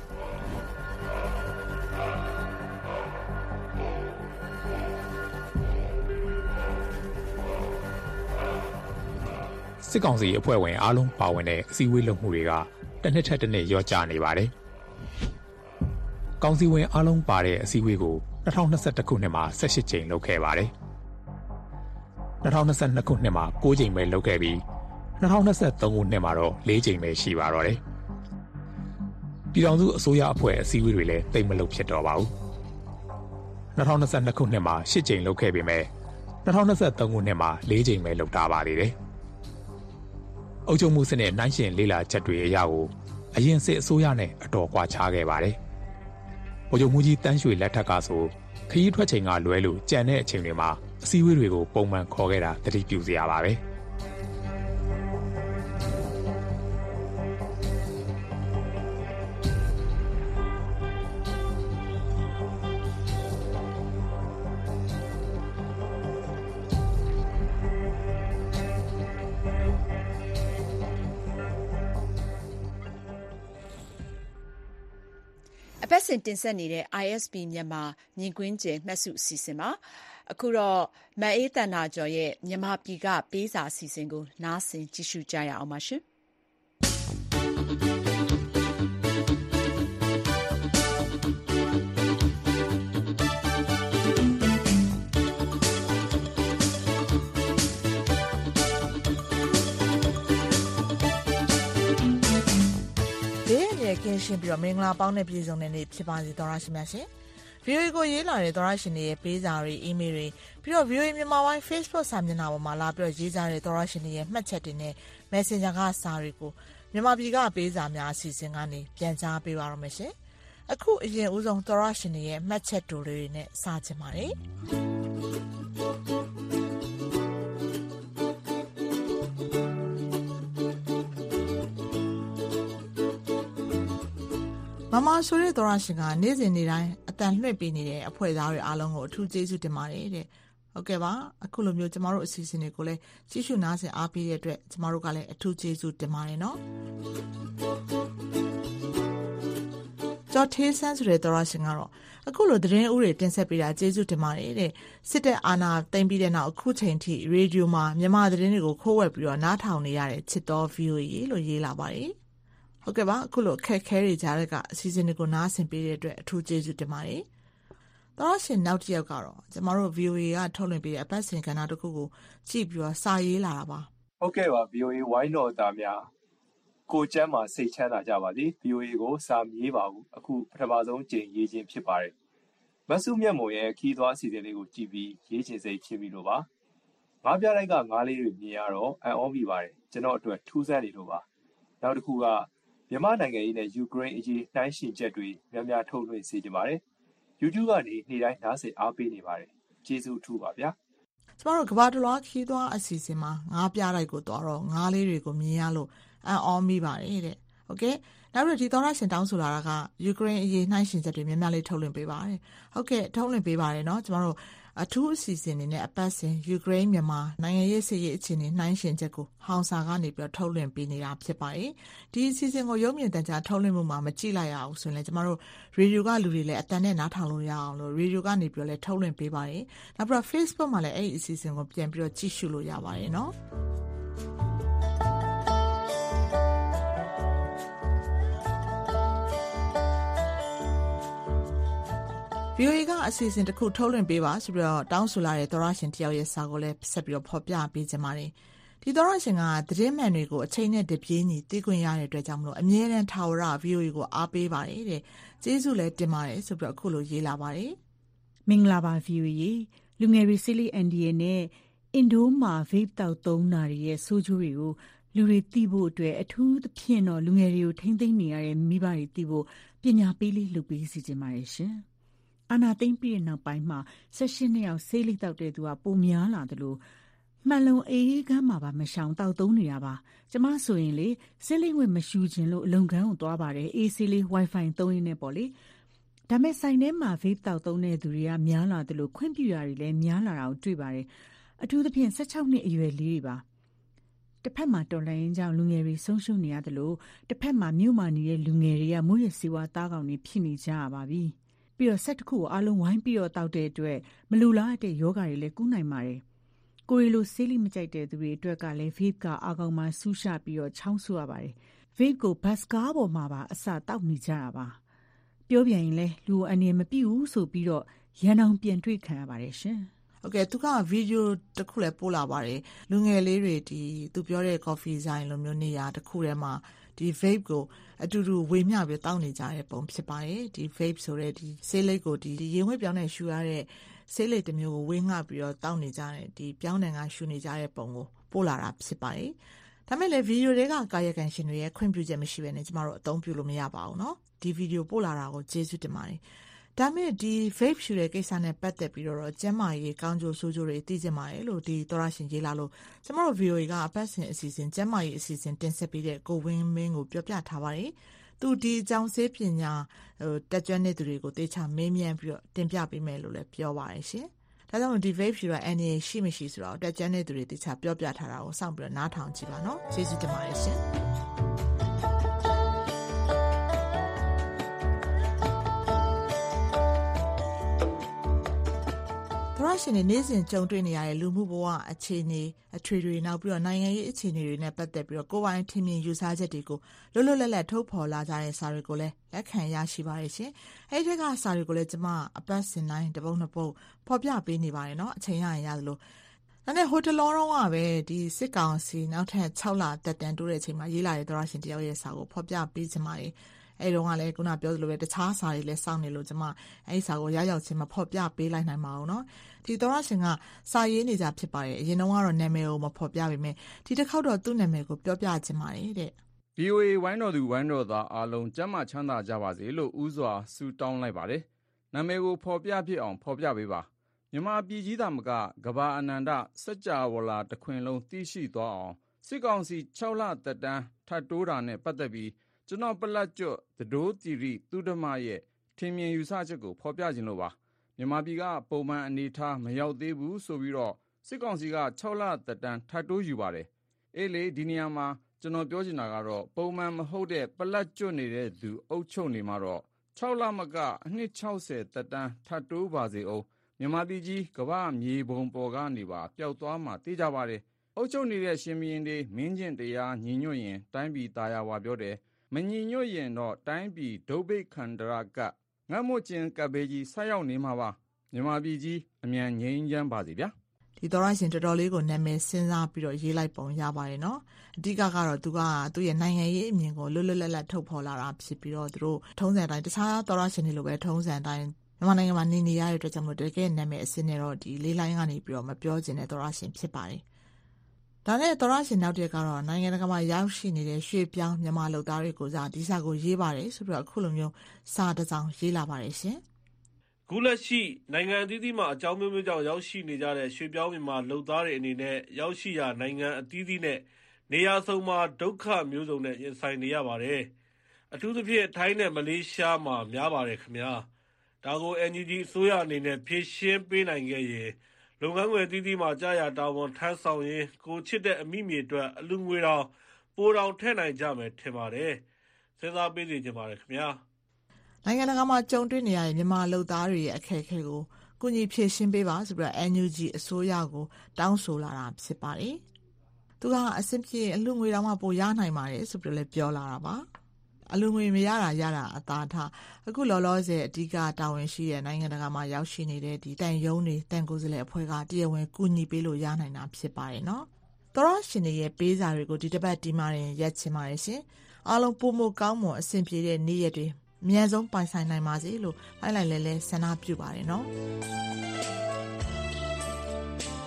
။စစ်ကောင်စီအဖွဲ့ဝင်အားလုံးပါဝင်တဲ့အစည်းအဝေးလုပ်မှုတွေကတစ်နှစ်ထက်တစ်နှစ်ရော့ကျနေပါတယ်။ကောင်စီဝင်အားလုံးပါတဲ့အစည်းအဝေးကို2021ခုနှစ်မှာ18ကြိမ်လုပ်ခဲ့ပါတယ်။2022ခုနှစ်မှာ9ကြိမ်ပဲလုပ်ခဲ့ပြီး2023ခုနှစ်မှာတော့4ကြိမ်ပဲရှိပါတော့တယ်။ပြည်ထောင်စုအစိုးရအဖွဲ့အစည်းအဝေးတွေလည်းတိတ်မလုပ်ဖြစ်တော့ပါဘူး။2022ခုနှစ်မှာ10ကြိမ်လုပ်ခဲ့ပေမဲ့2023ခုနှစ်မှာ4ကြိမ်ပဲလုပ်တာပါသေးတယ်။အုပ်ချုပ်မှုစနစ်နှိုင်းယှဉ်လေ့လာချက်တွေအရကိုအရင်စစ်အစိုးရနဲ့အတော်ကွာခြားခဲ့ပါတယ်။ဗိုလ်ချုပ်မှူးကြီးတန်းရွှေလက်ထက်ကဆိုခရီးထွက်ချိန်ကလွဲလို့ကြံတဲ့အချိန်တွေမှာအစည်းအဝေးတွေကိုပုံမှန်ခေါ်ခဲ့တာသတိပြုစရာပါပဲအပတ်စဉ်တင်ဆက်နေတဲ့ ISP မြန်မာမြင်ကွင်းကျယ်မှတ်စုအစီအစဉ်မှာအခုတော့မအေးတန်နာကျော်ရဲ့မြန်မာပြည်ကပေးစာအစီအစဉ်ကိုနားဆင်ကြည့်ရှုကြရအောင်ပါရှင်။ကင်းရှင်းပြီးတော့မင်္ဂလာပေါင်းနဲ့ပြည်စုံတဲ့နေ့ဖြစ်ပါစေသောရရှိမြတ်ရှင်။ VOA ကိုရေးလာတဲ့သောရရှင်တွေရဲ့ပေးစာတွေအီးမေးလ်တွေပြီးတော့ VOA မြန်မာပိုင်း Facebook စာမျက်နှာပေါ်မှာလာပြီးတော့ရေးကြတဲ့သောရရှင်တွေရဲ့မှတ်ချက်တွေနဲ့ Messenger ကစာတွေကိုမြန်မာပြည်ကပေးစာများအစီအစဉ်ကနေပြန်ကြားပေးပါရမယ်ရှင်။အခုအရင်ဦးဆုံးသောရရှင်တွေရဲ့မှတ်ချက်တွေနဲ့စချင်ပါတယ်။မမဆိုတဲ့သောရရှင်ကနေ့စဉ်နေ့တိုင်းအတန်လွှင့်ပေးနေတဲ့အဖွဲ့သားတွေအားလုံးကိုအထူးကျေးဇူးတင်ပါတယ်တဲ့။ဟုတ်ကဲ့ပါအခုလိုမျိုးကျမတို့အစီအစဉ်တွေကိုလည်းကြည့်ရှုနားဆင်အားပေးတဲ့အတွက်ကျမတို့ကလည်းအထူးကျေးဇူးတင်ပါတယ်နော်။ကျော်သေးဆန်းဆိုတဲ့သောရရှင်ကတော့အခုလိုသတင်းဥတွေတင်ဆက်ပေးတာကျေးဇူးတင်ပါတယ်တဲ့။စစ်တပ်အာဏာသိမ်းပြီးတဲ့နောက်အခုချိန်ထိရေဒီယိုမှာမြန်မာသတင်းတွေကိုခိုးဝှက်ပြီးတော့နားထောင်နေရတဲ့ချစ်တော် VOA လို့ရေးလာပါတယ်။ဟုတ်ကဲ့ပါအခုလိုခက်ခဲတွေကြားတဲ့ကအစီအစဉ်တွေကိုနားဆင်ပေးတဲ့အတွက်အထူးကျေးဇူးတင်ပါတယ်။သောရရှင်နောက်တစ်ယောက်ကတော့ကျမတို့ VOA ကထုတ်လွှင့်ပေးတဲ့အပတ်စဉ်ကဏ္ဍတစ်ခုကိုကြည့်ပြီးတော့စာရေးလာတာပါ။ဟုတ်ကဲ့ပါ VOA ဝိုင်းတော်သားများကိုကျမ်းမှာစိတ်ချမ်းသာကြပါစေ။ VOA ကိုစာမရေးပါဘူးအခုပထမဆုံးကြိမ်ရေးခြင်းဖြစ်ပါတယ်။မဆုမြတ်မုံရဲ့ခီးသွွားအစီအစဉ်လေးကိုကြည့်ပြီးရေးချင်စိတ်ဖြစ်ပြီးလို့ပါ။ငါးပြလိုက်ကငါးလေးတွေမြင်ရတော့အံ့ဩမိပါတယ်ကျွန်တော်အတွက်ထူးဆန်းနေလို့ပါ။နောက်တစ်ခုကမြန်မာနိုင်ငံရေးနဲ့ယူကရိန်းအရေးနှိုင်းယှဉ်ချက်တွေများများထုတ်လွှင့်စေချင်ပါတယ်။ YouTube ကနေနေ့တိုင်းနားဆင်အားပေးနေပါတယ်။ကျေးဇူးအထူးပါဗျာ။ကျမတို့ကဘာတလွားခီးသွွားအစီအစဉ်မှာငါးပြလိုက်ကိုတော့ငါးလေးတွေကိုမြင်ရလို့အံ့ဩမိပါတယ်တဲ့။ဟုတ်ကဲ့နောက်ပြီးဒီသောရရှင်တောင်းဆိုလာတာကယူကရိန်းအရေးနှိုင်းယှဉ်ချက်တွေများများလေးထုတ်လွှင့်ပေးပါတယ်။ဟုတ်ကဲ့ထုတ်လွှင့်ပေးပါတယ်နော်ကျမတို့အထူးအစီအစဉ်တွေနဲ့အပတ်စဉ်ယူကရိန်းမြန်မာနိုင်ငံရေးစစ်ရေးအခြေအနေနှိုင်းယှဉ်ချက်ကိုဟောင်စာကနေပြီးတော့ထုတ်လွှင့်ပေးနေတာဖြစ်ပါတယ်။ဒီအစီအစဉ်ကိုရုပ်မြင်သံကြားထုတ်လွှင့်မှုမှာမကြည့်လိုက်ရအောင်ဆိုရင်လည်းကျမတို့ရေဒီယိုကလူတွေလည်းအတန်နဲ့နားထောင်လို့ရအောင်လို့ရေဒီယိုကနေပြီးတော့လည်းထုတ်လွှင့်ပေးပါတယ်။နောက်ပြီးတော့ Facebook မှာလည်းအဲ့ဒီအစီအစဉ်ကိုပြန်ပြီးတော့ကြည့်ရှုလို့ရပါတယ်နော်။VOA ကအစီအစဉ်တစ်ခုထုတ်လွှင့်ပေးပါဆိုပြီးတော့တောင်းဆိုလာတဲ့သောရရှင်တယောက်ရဲ့စာကိုလည်းဆက်ပြီးတော့ဖော်ပြပေးကြပါတယ်။ဒီသောရရှင်ကသတင်းမှန်တွေကိုအချိန်နဲ့တပြေးညီသိခွင့်ရတဲ့အတွက်ကြောင့်မလို့အမြဲတမ်းထာဝရ VOA ကိုအားပေးပါတယ်တဲ့။ကျေးဇူးလည်းတင်ပါတယ်ဆိုပြီးတော့အခုလိုရေးလာပါတယ်။မင်္ဂလာပါ VOA လူငယ်တွေဆေးလိပ်အန်ဒီရဲ့နဲ့အင်ဒိုမှာ vape တောက်သုံးတာတွေရဲ့ဆိုးကျိုးတွေကိုလူတွေသိဖို့အတွက်အထူးသဖြင့်တော့လူငယ်တွေကိုထိမ့်သိမ့်နေရတဲ့မိဘတွေသိဖို့ပညာပေးလေးလုပ်ပေးစီခြင်းပါတယ်ရှင်။အာနာသိမ့်ပြီးတဲ့နောက်ပိုင်းမှာ16နှစ်ရောက်ဆေးလိပ်တောက်တဲ့သူကပိုများလာတယ်လို့မှန်လုံးအေးကမ်းမှာပါမရှောင်တောက်သုံးနေတာပါကျမဆိုရင်လေဆေးလိပ်ဝယ်မရှူခြင်းလို့အလုံကန်းကိုသွားပါတယ်အေးဆေးလေး wifi သုံးရင်းနဲ့ပေါ့လေဒါမဲ့ဆိုင်ထဲမှာ vape တောက်သုံးတဲ့သူတွေကများလာတယ်လို့ခွင့်ပြုရတွေလည်းများလာတာကိုတွေ့ပါတယ်အထူးသဖြင့်16နှစ်အရွယ်လေးတွေပါတစ်ဖက်မှာတော်လှန်ရေးကြောင့်လူငယ်တွေဆုံးရှုံးနေရတယ်လို့တစ်ဖက်မှာမြို့မှာနေတဲ့လူငယ်တွေကမိုးရစီဝါသားကောင်တွေဖြစ်နေကြရပါပြီပြီးတော့ဆက်တစ်ခုကိုအားလုံးဝိုင်းပြီးတော့တောက်တဲ့အတွက်မလူလားတဲ့ယောဂါတွေလည်းကူးနိုင်ပါတယ်ကိုရီလိုဆေးလိမကြိုက်တဲ့သူတွေအတွက်ကလည်း vape ကအာကောင်မှဆူးရှပြီးတော့ချောင်းဆူရပါတယ် vape ကိုဘတ်စကားပေါ်မှာပါအစတောက်နေကြတာပါပြောပြရင်လဲလူအနေမပြည့်ဘူးဆိုပြီးတော့ရန်အောင်ပြန်တွေ့ခံရပါတယ်ရှင်ဟုတ်ကဲ့သူကဗီဒီယိုတစ်ခုလည်းပို့လာပါတယ်လူငယ်လေးတွေဒီသူပြောတဲ့ coffee ဆိုင်လိုမျိုးနေရာတစ်ခုထဲမှာဒီ vape ကိုအတူတူဝေမျှပြီးတောက်နေကြတဲ့ပုံဖြစ်ပါတယ်ဒီ vape ဆိုတဲ့ဒီဆေးလိပ်ကိုဒီရေဝဲပြောင်းနဲ့ရှူရတဲ့ဆေးလိပ်တစ်မျိုးကိုဝေငှပြီးတော့တောက်နေကြတဲ့ဒီပြောင်းနယ်ကရှူနေကြတဲ့ပုံကိုပို့လာတာဖြစ်ပါတယ်ဒါမဲ့လည်းဗီဒီယိုတွေကကာယကံရှင်တွေရဲ့ခွင့်ပြုချက်မရှိဘဲနဲ့ကျမတို့အသုံးပြုလို့မရပါဘူးเนาะဒီဗီဒီယိုပို့လာတာကိုကျေးဇူးတင်ပါတယ်ဒါမဲ့ဒီ vape ရှူတဲ့ကိစ္စနဲ့ပတ်သက်ပြီးတော့ကျန်းမာရေးကောင်းကျိုးဆိုးကျိုးတွေသိချင်ပါတယ်လို့ဒီသောရရှင်ရေးလာလို့ကျမတို့ VOA ကအပတ်စဉ်အစီအစဉ်ကျန်းမာရေးအစီအစဉ်တင်ဆက်ပေးတဲ့ကိုဝင်းမင်းကိုပြောပြထားပါတယ်သူဒီအကြောင်းဆေးပညာတက်ကြွနေသူတွေကိုတေချာမေးမြန်းပြီးတော့တင်ပြပေးမယ်လို့လည်းပြောပါတယ်ရှင်ဒါကြောင့်ဒီ vape ရှူတာအနေရှိမရှိဆိုတော့တက်ကြွနေသူတွေတေချာပြောပြထားတာကိုစောင့်ပြီးတော့နားထောင်ကြည့်ပါနော်ကျေးဇူးတင်ပါတယ်ရှင်သောရရှင်တွေနေ့စဉ်ကြုံတွေ့နေရတဲ့လူမှုဘဝအခြေအနေအထွေထွေနောက်ပြီးတော့နိုင်ငံရေးအခြေအနေတွေနဲ့ပတ်သက်ပြီးတော့ကိုယ်ပိုင်ထင်မြင်ယူဆချက်တွေကိုလွတ်လွတ်လပ်လပ်ထုတ်ဖော်လာကြတဲ့စာတွေကိုလည်းလက်ခံရရှိပါရဲ့ရှင်။အဲဒီထက်ကစာတွေကိုလည်းကျွန်မအပတ်စဉ်တိုင်းတစ်ပုဒ်နှစ်ပုဒ်ဖော်ပြပေးနေပါတယ်နော်အချိန်ရရင်ရတယ်လို့ဒါနဲ့ဟိုတလောတော့ကပဲဒီစစ်ကောင်စီနောက်ထပ်6လတက်တန်းတိုးတဲ့အချိန်မှာရေးလာတဲ့သောရရှင်တယောက်ရဲ့စာကိုဖော်ပြပေးချင်ပါတယ်အဲ့တော့ကလည်းခုနပြောသလိုပဲတခြားစာတွေလည်းစောင့်နေလို့ကျွန်မအဲ့စာကိုရောက်ချင်းမဖော်ပြပေးလိုက်နိုင်ပါဘူးเนาะဒီသောရရှင်ကစာရေးနေကြဖြစ်ပါတယ်အရင်တော့ကတော့နာမည်ကိုမဖော်ပြပေမဲ့ဒီတစ်ခေါက်တော့သူ့နာမည်ကိုပြောပြချင်ပါတယ်တဲ့ VOA ဝိုင်းတော်သူဝိုင်းတော်သားအားလုံးကျမ်းမာချမ်းသာကြပါစေလို့ဥစွာဆုတောင်းလိုက်ပါတယ်နာမည်ကိုဖော်ပြဖြစ်အောင်ဖော်ပြပေးပါမြန်မာပြည်ကြီးသားမကကဘာအနန္တစัจ java လာတခွင်လုံးသိရှိသွားအောင်စစ်ကောင်စီ6လသက်တမ်းထပ်တိုးတာနဲ့ပတ်သက်ပြီးကျွန်တော်ပလက်ကျွတ်သဒိုးတီရီသူဓမ္မရဲ့ထင်မြင်ယူဆချက်ကိုဖော်ပြခြင်းလို့ပါမြန်မာပြည်ကပုံမှန်အနေထားမရောက်သေးဘူးဆိုပြီးတော့စစ်ကောင်စီက6လသက်တမ်းထပ်တိုးယူပါတယ်အေးလေဒီနေရာမှာကျွန်တော်ပြောချင်တာကတော့ပုံမှန်မဟုတ်တဲ့ပလက်ကျွတ်နေတဲ့သူအုပ်ချုပ်နေမှာတော့6လမကအနှစ်60သက်တမ်းထပ်တိုးပါစေအောင်မြန်မာပြည်ကြီးကမ္ဘာမြေပုံပေါ်ကနေပါပျောက်သွားမှာသိကြပါတယ်အုပ်ချုပ်နေတဲ့ရှင်မင်းတွေမင်းကျင့်တရားညီညွတ်ရင်တိုင်းပြည်သားရဝါပြောတယ်မညီညွတ်ရင်တော့တိုင်းပြည်ဒုဗိခန္ဒရာကငတ်မွတ်ခြင်းကပ်ဘေးကြီးဆက်ရောက်နေမှာပါမြန်မာပြည်ကြီးအမြန်ငြိမ်းချမ်းပါစေဗျာဒီသောရရှင်တော်တော်လေးကိုနာမည်စဉ်းစားပြီးတော့ရေးလိုက်ပုံရပါတယ်နော်အဓိကကတော့သူကသူ့ရဲ့နိုင်ငံရေးအမြင်ကိုလွတ်လွတ်လပ်လပ်ထုတ်ဖော်လာတာဖြစ်ပြီးတော့သူတို့ထုံးစံတိုင်းတခြားသောရရှင်တွေလိုပဲထုံးစံတိုင်းမြန်မာနိုင်ငံမှာနေရတဲ့အတွက်ကြောင့်မို့တကယ်နာမည်အစစ်နဲ့တော့ဒီလေးလိုင်းကနေပြီးတော့မပြောချင်တဲ့သောရရှင်ဖြစ်ပါတယ်ဒါနဲ့သောရရှင်နောက်တစ်ကတော့နိုင်ငံတကာမှာရောက်ရှိနေတဲ့ရွှေပြောင်းမြန်မာလူသားတွေကိုဒီစာကိုရေးပါတယ်ဆိုပြီးတော့အခုလိုမျိုးစာတစ်စောင်ရေးလာပါတယ်ရှင်ခုလက်ရှိနိုင်ငံအသီးသီးမှာအကြောင်းမျိုးမျိုးကြောင့်ရောက်ရှိနေကြတဲ့ရွှေပြောင်းမြန်မာလူသားတွေအနေနဲ့ရောက်ရှိရာနိုင်ငံအသီးသီးနဲ့နေရာစုံမှာဒုက္ခမျိုးစုံနဲ့ရင်ဆိုင်နေရပါတယ်အထူးသဖြင့်ထိုင်းနဲ့မလေးရှားမှာများပါတယ်ခင်ဗျာဒါကို NUG အစိုးရအနေနဲ့ဖြည့်ရှင်းပေးနိုင်ခဲ့ရင်လုပ်ငန်းခွင်အသီးသီးမှာကြာရတာဝန်ထမ်းဆောင်ရင်ကိုချစ်တဲ့အမိမြေအတွက်အလူငွေတော်ပိုတော်ထည့်နိုင်ကြမယ်ထင်ပါတယ်စဉ်းစားပေးစီချင်ပါတယ်ခင်ဗျာနိုင်ငံတကာမှာကြုံတွေ့နေရတဲ့မြန်မာလူသားတွေရဲ့အခက်အခဲကိုကုညီဖြည့်ရှင်းပေးပါဆိုပြီးတော့ NUG အစိုးရကိုတောင်းဆိုလာတာဖြစ်ပါတယ်သူကအဆင်ပြေအလူငွေတော်မှပိုရနိုင်ပါတယ်ဆိုပြီးတော့လည်းပြောလာတာပါအလူငွေမရတာအသာထားအခုလောလောဆယ်အဓိကတာဝန်ရှိတဲ့နိုင်ငံတကာမှာရောက်ရှိနေတဲ့ဒီတန်ယုံတွေတန်ကိုယ်စားလှယ်အဖွဲ့ကတရားဝင်ကူညီပေးလို့ရနိုင်တာဖြစ်ပါတယ်နော်သောရရှင်တွေရဲ့ပေးစာတွေကိုဒီတစ်ပတ်ဒီမှာရက်ချင်ပါတယ်ရှင်အားလုံးပုံမကောင်းမွန်အဆင်ပြေတဲ့နေ့ရက်တွေအများဆုံးပိုင်ဆိုင်နိုင်ပါစေလို့လိုက်လဲဆန္ဒပြုပါတယ်နော်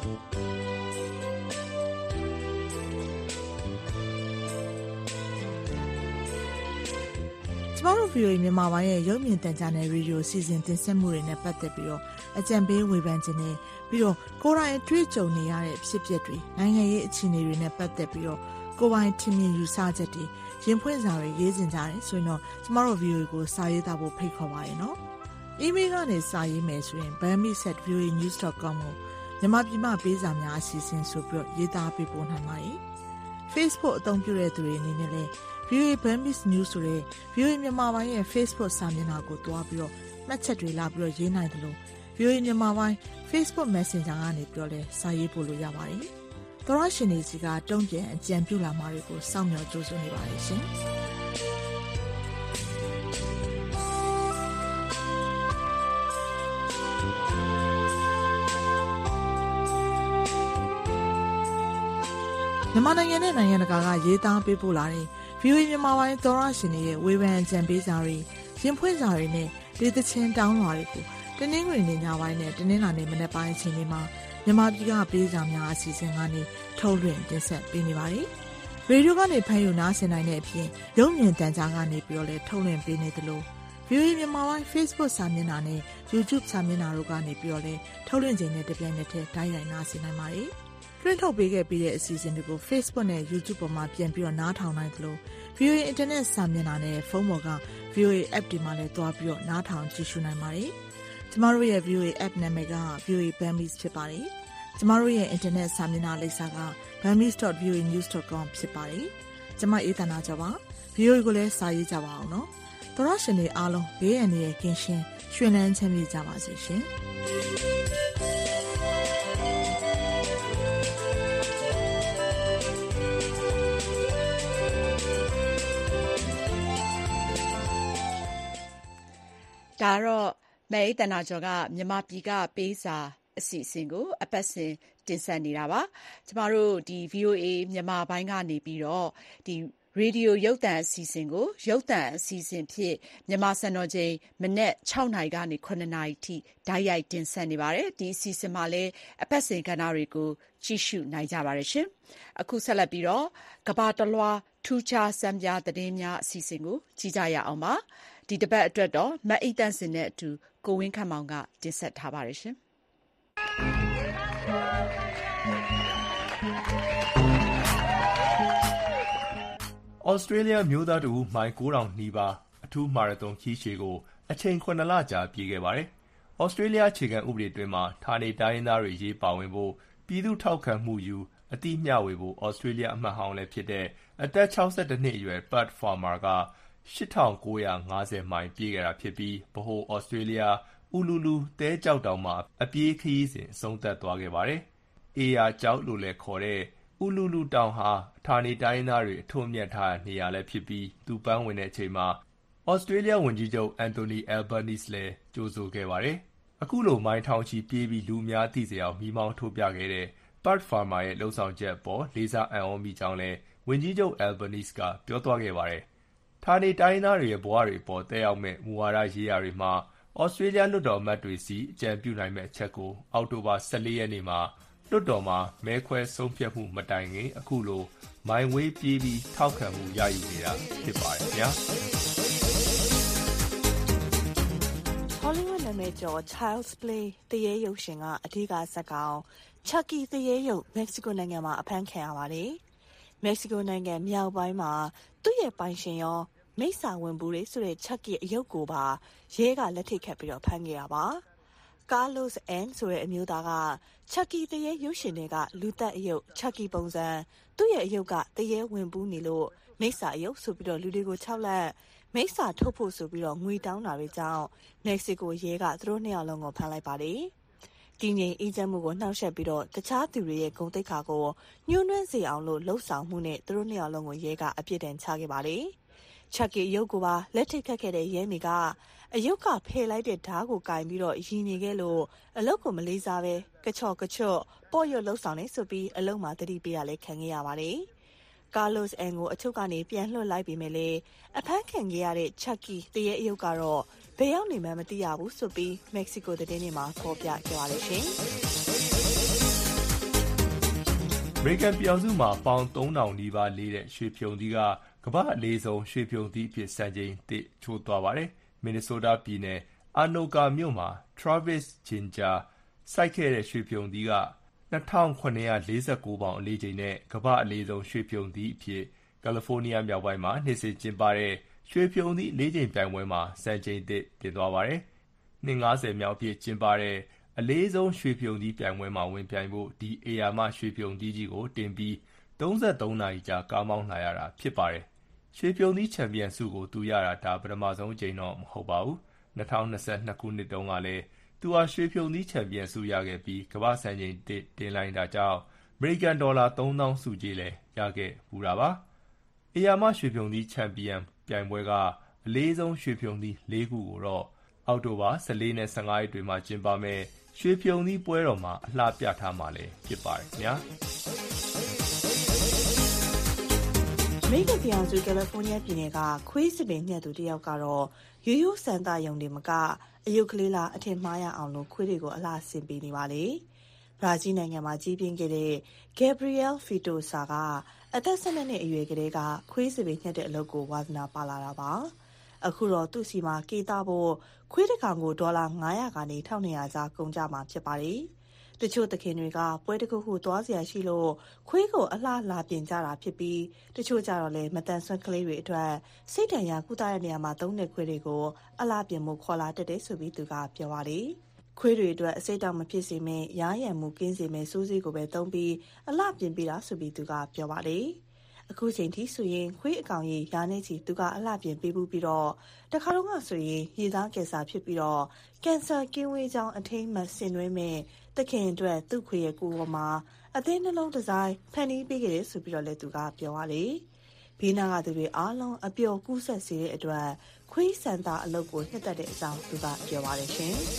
ကျမတို့ VOA မြန်မာပိုင်းရဲ့ရုပ်မြင်သံကြားနယ်ရေဒီယိုစီစဉ်တင်ဆက်မှုတွေနဲ့ပတ်သက်ပြီးတော့အကြံပေးဝေဖန်ခြင်းနဲ့ပြီးတော့ကိုယ်တိုင်တွေ့ကြုံနေရတဲ့ဖြစ်ပျက်တွေနိုင်ငံရေးအခြေအနေတွေနဲ့ပတ်သက်ပြီးတော့ကိုယ်ပိုင်ထင်မြင်ယူဆချက်တွေရင်ဖွင့်စာတွေရေးစင်ကြတယ်ဆိုရင်တော့ကျမတို့ VOA ကိုစာရေးသားဖို့ဖိတ်ခေါ်ပါရနော်။ email ကနေစာရေးမယ်ဆိုရင် bami@voanews.com ကိုမြန်မာပြည်မှပေးစာများအစီအစဉ်ဆိုပြီးတော့ရေးသားပေးပို့နိုင်ပါတယ်။ Facebook အသုံးပြုတဲ့သူတွေအနေနဲ့လည်းVOA Burmese News ဆိုတဲ့ VOA မြန်မာပိုင်းရဲ့ Facebook စာမျက်နှာကိုတွားပြီးတော့မှတ်ချက်တွေလာပြီးတော့ရေးနိုင်တယ်လို့ VOA မြန်မာပိုင်း Facebook Messenger ကနေပြောလဲစာရေးပို့လို့ရပါတယ်။သောရရှင်တွေစီကတုံ့ပြန်အကြံပြုလာမှာတွေကိုစောင့်မျှော်ကြိုးစားနေပါတယ်ရှင်။မြန်မာနိုင်ငံနဲ့နိုင်ငံတကာကရေးသားပေးပို့လာတဲ့ VOA မြန်မာပိုင်းသောရရှင်တွေရဲ့ဝေဖန်အကြံပေးစာတွေရင်ဖွင့်စာတွေနဲ့ဒေသချင်းတောင်းလွှာတွေကိုတနင်္ဂနွေနေ့ညပိုင်းနဲ့တနင်္လာနေ့မနက်ပိုင်းအချိန်တွေမှာမြန်မာပြည်ကပေးစာများအစီအစဉ်ကနေထုတ်လွှင့်တင်ဆက်ပေးနေပါတယ်။ရေဒီယိုကနေဖမ်းယူနားဆင်နိုင်တဲ့အပြင်ရုပ်မြင်သံကြားကနေပြီးတော့လည်းထုတ်လွှင့်ပေးနေသလို VOA မြန်မာပိုင်း Facebook စာမျက်နှာနဲ့ YouTube စာမျက်နှာတို့ကနေပြီးတော့လည်းထုတ်လွှင့်ခြင်းနဲ့တပြိုင်နက်တည်းတိုက်ရိုက်နားဆင်နိုင်ပါတယ်။လွှင့်ထုတ်ပေးခဲ့ပြီးတဲ့အစီအစဉ်တွေကို Facebook နဲ့ YouTube ပေါ်မှာပြန်ပြီးတော့နားထောင်နိုင်သလို VOA Internet စာမျက်နှာနဲ့ဖုန်းပေါ်က VOA App တွေမှာလည်းတွားပြီးတော့နားထောင်ကြည့်ရှုနိုင်ပါတယ်။ကျမတို့ရဲ့ VOA App နာမည်က VOA Burmese ဖြစ်ပါတယ်။ကျမတို့ရဲ့ Internet စာမျက်နှာလိပ်စာက burmese.voanews.com ဖြစ်ပါတယ်။ကျမအေးသနာကြပါ။ VOA ကိုလည်းစာရေးကြပါအောင်နော်။သောရရှင်တွေအားလုံးဘေးအန္တရာယ်ကင်းရှင်းရွှင်လန်းချမ်းမြေ့ကြပါစေရှင်။ဒါတော့မဲတနာကျော်ကမြန်မာပြည်ကပေးစာအစီအစဉ်ကိုအပတ်စဉ်တင်ဆက်နေတာပါကျမတို့ဒီ VOA မြန်မာပိုင်းကနေပြီးတော့ဒီရေဒီယိုရုပ်သံအစီအစဉ်ကိုရုပ်သံအစီအစဉ်ဖြစ်မြန်မာစံတော်ချိန်မနက်6နာရီကနေ9နာရီထိဓာတ်ရိုက်တင်ဆက်နေပါတယ်ဒီအစီအစဉ်မှာလည်းအပတ်စဉ်ကဏ္ဍတွေကိုကြည့်ရှုနိုင်ကြပါတယ်ရှင်အခုဆက်လက်ပြီးတော့ကဘာတလွှာထူးခြားစံပြသတင်းများအစီအစဉ်ကိုကြည့်ကြရအောင်ပါဒီတပတ်အတွက်တော့မအိတ်တန့်စင်နဲ့အတူကိုဝင်းခန့်မောင်ကတင်ဆက်ထားပါတယ်ရှင်ဩစတြေးလျမျိုးသားတူမိုင်9000နီးပါးအထူးမာရသွန်ခီးရှည်ကိုအချိန်9လကြာပြေးခဲ့ပါတယ်။ဩစတြေးလျအခြေခံဥပဒေတွင်မှာဌာနေတိုင်းရင်းသားတွေရေးပါဝင်ဖို့ပြည်သူထောက်ခံမှုယူအတိမျှဝေဖို့ဩစတြေးလျအမှတ်ဟောင်းလည်းဖြစ်တဲ့အသက်62နှစ်အရွယ် Pat Farmer က8950မိုင်ပြေးခဲ့တာဖြစ်ပြီးဗဟိုဩစတြေးလျဥလူလူတဲကြောက်တောင်မှာအပြေးခရီးစဉ်အဆုံးသတ်သွားခဲ့ပါတယ်။အေယာကြောက်လို့လည်းခေါ်တဲ့ဥလူလူတောင်ဟာဌာနေတိုင်းသားတွေအထွတ်အမြတ်ထားနေရာလည်းဖြစ်ပြီးသူပန်းဝင်တဲ့အချိန်မှာဩစတြေးလျဝန်ကြီးချုပ်အန်တိုနီအယ်ဘာနီစ်လည်းကြိုဆိုခဲ့ပါတယ်။အခုလိုမိုင်ထောင်ချီပြေးပြီးလူအများသိစေအောင်မီးမောင်းထိုးပြခဲ့တဲ့ Pat Farmer ရဲ့လှုပ်ဆောင်ချက်အပေါ်လေးစားအံ့ဩမိကြောင်းလည်းဝန်ကြီးချုပ်အယ်ဘာနီစ်ကပြောသွားခဲ့ပါတယ်။ဌာနေတိုင်းသားတွေရဲ့ဘဝတွေအပေါ်တက်ရောက်မဲ့မူဝါဒရေးရာတွေမှာဩစတြေးလျလွှတ်တော်အမတ်တွေစီအကြံပြုနိုင်မဲ့အချက်ကိုအောက်တိုဘာ14ရက်နေ့မှာလွှတ်တော်မှာမဲခွဲဆုံးဖြတ်မှုမတိုင်ခင်အခုလိုမိုင်ဝေးပြေးပြီးထောက်ခံမှုရယူနေတာဖြစ်ပါတယ်ခင်ဗျာ Hollywood နာမည်ကျော် Child's Play တရေရုပ်ရှင်ကအဓိကဇာတ်ကောင် Chucky တရေရုပ်မက္ကဆီကိုနိုင်ငံမှာအဖမ်းခံရပါတယ်။မက္ကဆီကိုနိုင်ငံမြောက်ပိုင်းမှာသူ့ရဲ့ပိုင်ရှင်ရောမိစ္ဆာဝင်ဘူးတွေဆိုတဲ့ Chucky အယုတ်ကိုပါရဲကလက်ထိတ်ခတ်ပြီးတော့ဖမ်းခဲ့တာပါ။ Carlos N ဆိုတဲ့အမျိုးသားက Chucky တရေရုပ်ရှင်တွေကလူသက်အယုတ် Chucky ပုံစံသူ့ရဲ့အယုတ်ကတရေဝင်ဘူးနေလို့မိစ္ဆာအယုတ်ဆိုပြီးတော့လူတွေကို6လက်မိစ္ဆာထုတ်ဖို့ဆိုပြီးတော့ငွေတောင်းတာတွေကြောင့်မက္ကဆီကိုရဲကသူတို့နှစ်ယောက်လုံးကိုဖမ်းလိုက်ပါတယ်။တည်ငြိမ်အေးချမ်းမှုကိုနှောက်ယှက်ပြီးတော့တခြားသူတွေရဲ့ဂုဏ်သိက္ခာကိုညှိုးနွမ်းစေအောင်လို့လှုပ်ဆောင်မှုနဲ့သူတို့နှစ်ယောက်လုံးကိုရဲကအပြစ်ဒဏ်ချခဲ့ပါတယ်။ Chucky အယုတ်ကိုပါလက်ထိတ်ခတ်ခဲ့တဲ့ရဲမိကအယုတ်ကဖယ်လိုက်တဲ့ဓားကိုကင်ပြီးတော့ရည်နေခဲ့လို့အလုတ်ကိုမလေးစားပဲကချော့ပေါ့ရွတ်လှုပ်ဆောင်နေဆိုပြီးအလုတ်မှာတတိပေးရလဲခံခဲ့ရပါတယ်။ Carlos N ကိုအချုပ်ကနေပြန်လွှတ်လိုက်ပြီးမယ်လေအဖမ်းခံခဲ့ရတဲ့ Chucky တရေအယုတ်ကတော့ဘယ်ရောက်နေမှမသိရဘူးဆိုပြီးမက္ကဆီကိုသတင်းတွေမှာဖော်ပြခဲ့ပါတယ်ရှင်။အမေရိကန်ပြည်ထောင်စုမှာပေါင် 3,000 နီးပါးလေးတဲ့ရွှေဖြုံသီးကကမ္ဘာ့အလေးဆုံးရွှေဖြုံသီးအဖြစ်စံချိန်တစ်ချိုးသွားပါတယ်။ မင်နီဆိုးတားပြည်နယ်အာနိုကာမြို့မှာ Travis Ginger စိုက်ခဲ့တဲ့ရွှေဖြုံသီးက 2,749 ပေါင်အလေးချိန်နဲ့ကမ္ဘာ့အလေးဆုံးရွှေဖြုံသီးအဖြစ်ကယ်လီဖိုးနီးယားမြောက်ပိုင်းမှာနှစ်စဉ်ကျင်းပတဲ့ရွှေဖြုံသီးလေးချိန်ပြိုင်ပွဲမှာစံချိန်တစ်တင်သွားပါတယ်။နှစ် 50 မြောက်အဖြစ်ကျင်းပတဲ့အလေးဆုံးရွှေဖြုံသီးပြိုင်ပွဲမှာဝင်ပြိုင်ဖို့ဒီဧရာမရွှေဖြုံသီးကြီးကိုတင်ပြီး33 နာရီကြာကားမောင်းလာရတာဖြစ်ပါတယ်။ရွှေဖြုံသီးချန်ပီယံဆုကိုသူရတာဒါပထမဆုံးအကြိမ်တော့မဟုတ်ပါဘူး။2022 ခုနှစ်တုန်းကလည်းသူဟာရွှေဖြုံသီးချန်ပီယံဆုရခဲ့ပြီးကမ္ဘာ့စံချိန်တစ်တင်လိုက်တာကြောင့်အမေရိကန်ဒေါ်လာ 3,000 ဆုကြေးလည်းရခဲ့ပူတာပါ။ဧရာမရွှေဖြုံသီးချန်ပီယံပြိုင်ပွဲကအလေးဆုံးရွှေဖြုံသီး 4 ခုကိုတော့အောက်တိုဘာ 14 နဲ့ 15 ရက်တွေမှာကျင်းပမယ့်ရွှေဖြုံသီးပွဲတော်မှာအလှပြထားမှာလည်းဖြစ်ပါတယ်ခင်ဗျာ။အမေရိကန်ပြည်ထောင်စုကယ်လီဖိုးနီးယားပြည်နယ်ကခွေးစစ်ပင်ညက်သူတယောက်ကတော့ရိုးရိုးစံတာယုံတွေမကအယုတ်ကလေးလားအထင်မှားရအောင်လို့ခွေးတွေကိုအလှဆင်ပေးနေပါလေ။ဘရာဇီးနိုင်ငံမှာကြီးပြင်းခဲ့တဲ့ Gabriel Fitosa ကအသက်12နှစ်အရွယ်ကလေးကခွေးစစ်ပင်ညက်တဲ့အလုပ်ကိုဝါသနာပါလာတာပါ။အခုတော့သူ့စီမှာကေတာဖို့ခွေးတစ်ကောင်ကိုဒေါ်လာ900ကနေ1200ကျားကုန်ကြမှာဖြစ်ပါတယ်။တချို့သခင်တွေကပွဲတစ်ခုခုသွားစရာရှိလို့ခွေးကိုအလှလာပြင်ကြတာဖြစ်ပြီးတချို့ကြတော့လည်းမတန်ဆွမ်းကလေးတွေအတွက်စိတ်တန်ရာကုသတဲ့နေရာမှာသုံးတဲ့ခွေးတွေကိုအလှပြင်မှုခေါ်လာတတ်တယ်ဆိုပြီးသူကပြောပါတယ်။ခွေးတွေအတွက်အစိတ်တောင်မဖြစ်စေမဲ့ရားရံမှုကင်းစေမဲ့စိုးစေးကိုပဲသုံးပြီးအလှပြင်ပေးတာဆိုပြီးသူကပြောပါတယ်။အခုချိန်ထိဆိုရင်ခွေးအကောင်ကြီးရာနေချီသူကအလှပြင်ပေးပြီးတော့တခါတော့ကဆိုရင်ရေသားကင်ဆာဖြစ်ပြီးတော့ကင်ဆာကင်းဝေးကြောင်းအထိမ်းမှဆင်နွှဲမဲ့တခင်အတွက်သူ့ခွေရဲ့ကိုယ်ပေါ်မှာအသေးနှလုံးဒီဇိုင်းဖန်တီးပေးခဲ့တယ်ဆိုပြီးတော့လည်းသူကပြောရတယ်။ဘေးနားကသူတွေအားလုံးအပျော်ကူးဆက်စေတဲ့အတွက်ခွေးစံတာအလုပ်ကိုနှစ်သက်တဲ့အကြောင်းသူကပြောပါတယ်ရှင်။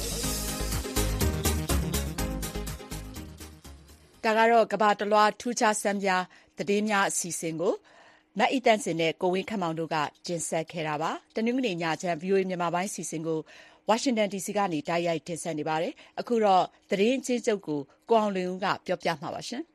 ဒါကတော့ကဘာတလွှာထူးခြားစမ်းပြသတင်းများအစီအစဉ်ကိုမတ်အီတန့်စင်နဲ့ကိုဝင်းခမောင်တို့ကတင်ဆက်ခဲ့တာပါ။တနင်္ဂနွေညချမ်း VOA မြန်မာပိုင်းအစီအစဉ်ကိုဝါရှင်တန် DC ကနေတိုက်ရိုက်တင်ဆက်နေပါတယ်။အခုတော့သတင်းအချင်းချုပ်ကိုကိုအောင်လွင်ဦးကပြောပြမှာပါရှင်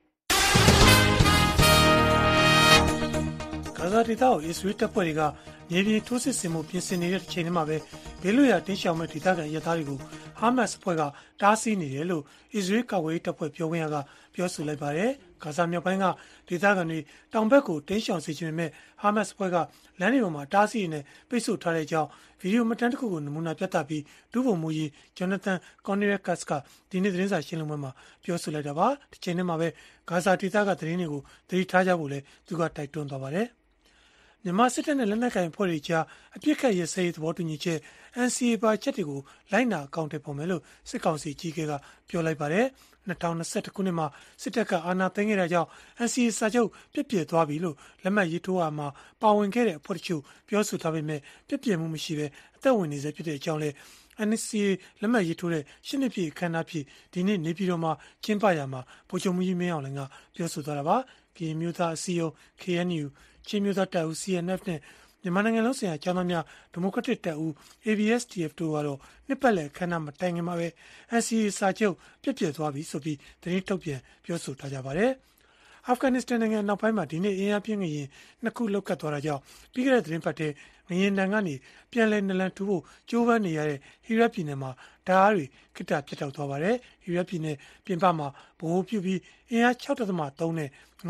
။ဂါဇာဒေသကိုအစ္စရေးတပ်ဖွဲ့တွေကမြေပြင်ထိုးစစ်ဆင်မှုပြင်ဆင်နေတဲ့ချိန်မှာပဲဘေးလွတ်ရာတင်းရှောင်မဲ့ဒေသခံရဲသားတွေကိုဟာမတ်စ်အဖွဲ့ကတားဆီးနေတယ်လို့အစ္စရေးကာကွယ်ရေးတပ်ဖွဲ့ပြောခွင့်ရကပြောဆိုလိုက်ပါတယ်။ဂါဇာမြောက်ပိုင်းကဒေသခံတွေတောင်ဘက်ကိုတင်းရှောင်စေချင်ပေမဲ့ဟာမတ်စ်အဖွဲ့ကလမ်းတွေပေါ်မှာတားဆီးနေပိတ်ဆို့ထားတဲ့အကြောင်းဗီဒီယိုမှတ်တမ်းတစ်ခုကိုနမူနာပြသပြီးဒုဗိုလ်မှူးကြီးဂျွန်နသန်ကော်နီရက်ကတ်စ်ကဒီနေ့သတင်းစာရှင်းလင်းပွဲမှာပြောဆိုလိုက်တာပါ။ဒီချိန်ထဲမှာပဲဂါဇာဒေသကသတင်းတွေကိုသတိထားကြဖို့လည်းသူကတိုက်တွန်းသွားပါတယ်။မြန်မာစစ်တပ်နဲ့လက်နက်ကိုင်အဖွဲ့တွေကြားအပြစ်ခတ်ရစဲရေးသဘောတူညီချက် NCA ပါချက်တွေကိုလိုက်နာအကောင့်တွေပေါ်မယ်လို့စစ်ကောင်စီကြီးကပြောလိုက်ပါတယ်။2021ခုနှစ်မှာစစ်တပ်ကအာဏာသိမ်းခဲ့တဲ့ကြောင့် NCA စာချုပ်ပြည့်ပြည့်သွားပြီလို့လက်မှတ်ရေးထိုးရမှာပါဝင်ခဲ့တဲ့အဖွဲ့တချို့ပြောဆိုထားပေမဲ့ပြည့်ပြည့်မှုမရှိဘဲအသက်ဝင်နေစေဖြစ်တဲ့အကြောင်းလဲ NCA လက်မှတ်ရေးထိုးတဲ့ရှစ်နှစ်ပြည့်အခမ်းအနားဖြစ်ဒီနေ့နေပြည်တော်မှာကျင်းပရာမှာဗိုလ်ချုပ်မှူးကြီးမင်းအောင်လှိုင်ကပြောဆိုသွားတာပါ။ကရင်မျိုးသားအစည်းအရုံး KNU ချင်းမျိုးသားတပ်ဦး CNF နဲ့မြန်မာနိုင်ငံလုံးဆိုင်ရာကျောင်းသားများဒီမိုကရက်တစ်တပ်ဦး ABSDF တို့ကတော့နှစ်ပတ်လည်အခမ်းအနားမတိုင်ခင်မှာပဲ NCA စာချုပ်ပြည့်ပြည့်သွားပြီဆိုပြီးသတင်းထုတ်ပြန်ပြောဆိုထားကြပါတယ်။အာဖဂန်နစ္စတန်နိုင်ငံနောက်ပိုင်းမှာဒီနေ့အင်အားပြင်းငရင်နှစ်ခုလောက်ကတ်သွားတာကြောင့်ပြီးခဲ့တဲ့သတင်းပတ်ထဲငရင်တန်ကနေပြန်လည်နလန်ထူဖို့ကြိုးပမ်းနေရတဲ့ဟီရတ်ပြည်နယ်မှာဓာတ်အားတွေခိတ္တပြတ်တောက်သွားပါတယ်။ဟီရတ်ပြည်နယ်ပြင်ပမှာဗဟိုပြုပြီးအင်အား 6.3 နဲ့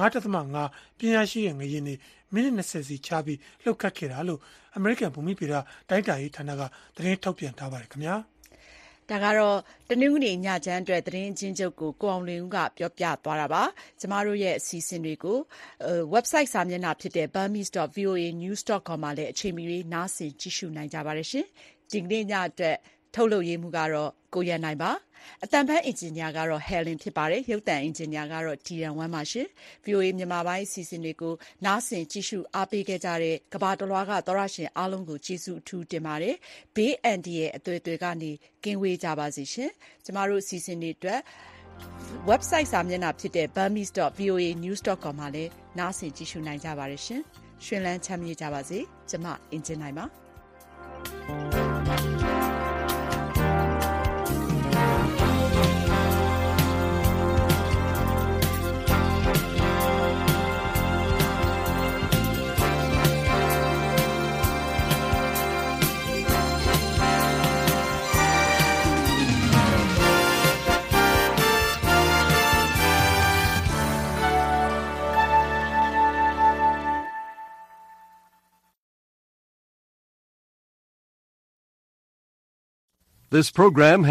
5.5 ပြင်းအားရှိတဲ့ငရင်တွေမိနစ်20စီချပြီးလှုပ်ခတ်ခဲ့တာလို့အမေရိကန်ဘူမိဗေဒတိုင်းတာရေးဌာနကသတင်းထုတ်ပြန်ထားပါတယ်ခင်ဗျာ။ဒါကတော့တနင်္ဂနွေညချမ်းအတွက်သတင်းအချင်းချုပ်ကိုကိုအောင်လွင်ဦးကပြောပြသွားတာပါ။ကျမတို့ရဲ့အစီအစဉ်တွေကိုwebsite စာမျက်နှာဖြစ်တဲ့ burmese.voanews.com မှာလည်းအချိန်မီနားဆင်ကြည့်ရှုနိုင်ကြပါတယ်ရှင်။ဒီကနေ့ညအတွက်ထုတ်လုပ်ရေးမှုကတော့ကိုရန်နိုင်ပါအတန်ဖန်အင်ဂျင်နီယာကတော့ Helen ဖြစ်ပါတယ်ရုပ်သံအင်ဂျင်နီယာကတော့ Dian Wan ပါရှင် VOA မြန်မာပိုင်းအစီအစဉ်တွေကိုနားဆင်ကြည့်ရှုအားပေးခဲ့ကြတဲ့ကဘာတလွှားကသောရရှင်အားလုံးကိုကျေးဇူးအထူးတင်ပါတယ်ဘေးအန္တရာယ်အသွယ်သွယ်ကနေကင်းဝေးကြပါစေရှင်ကျမတို့အစီအစဉ်တွေအတွက် website စာမျက်နှာဖြစ်တဲ့ burmese.voanews.com မှာလည်းနားဆင်ကြည့်ရှုနိုင်ကြပါတယ်ရှင်ရွှင်လန်းချမ်းမြေ့ကြပါစေကျမအင်ဂျင်နိုင်ပါ This program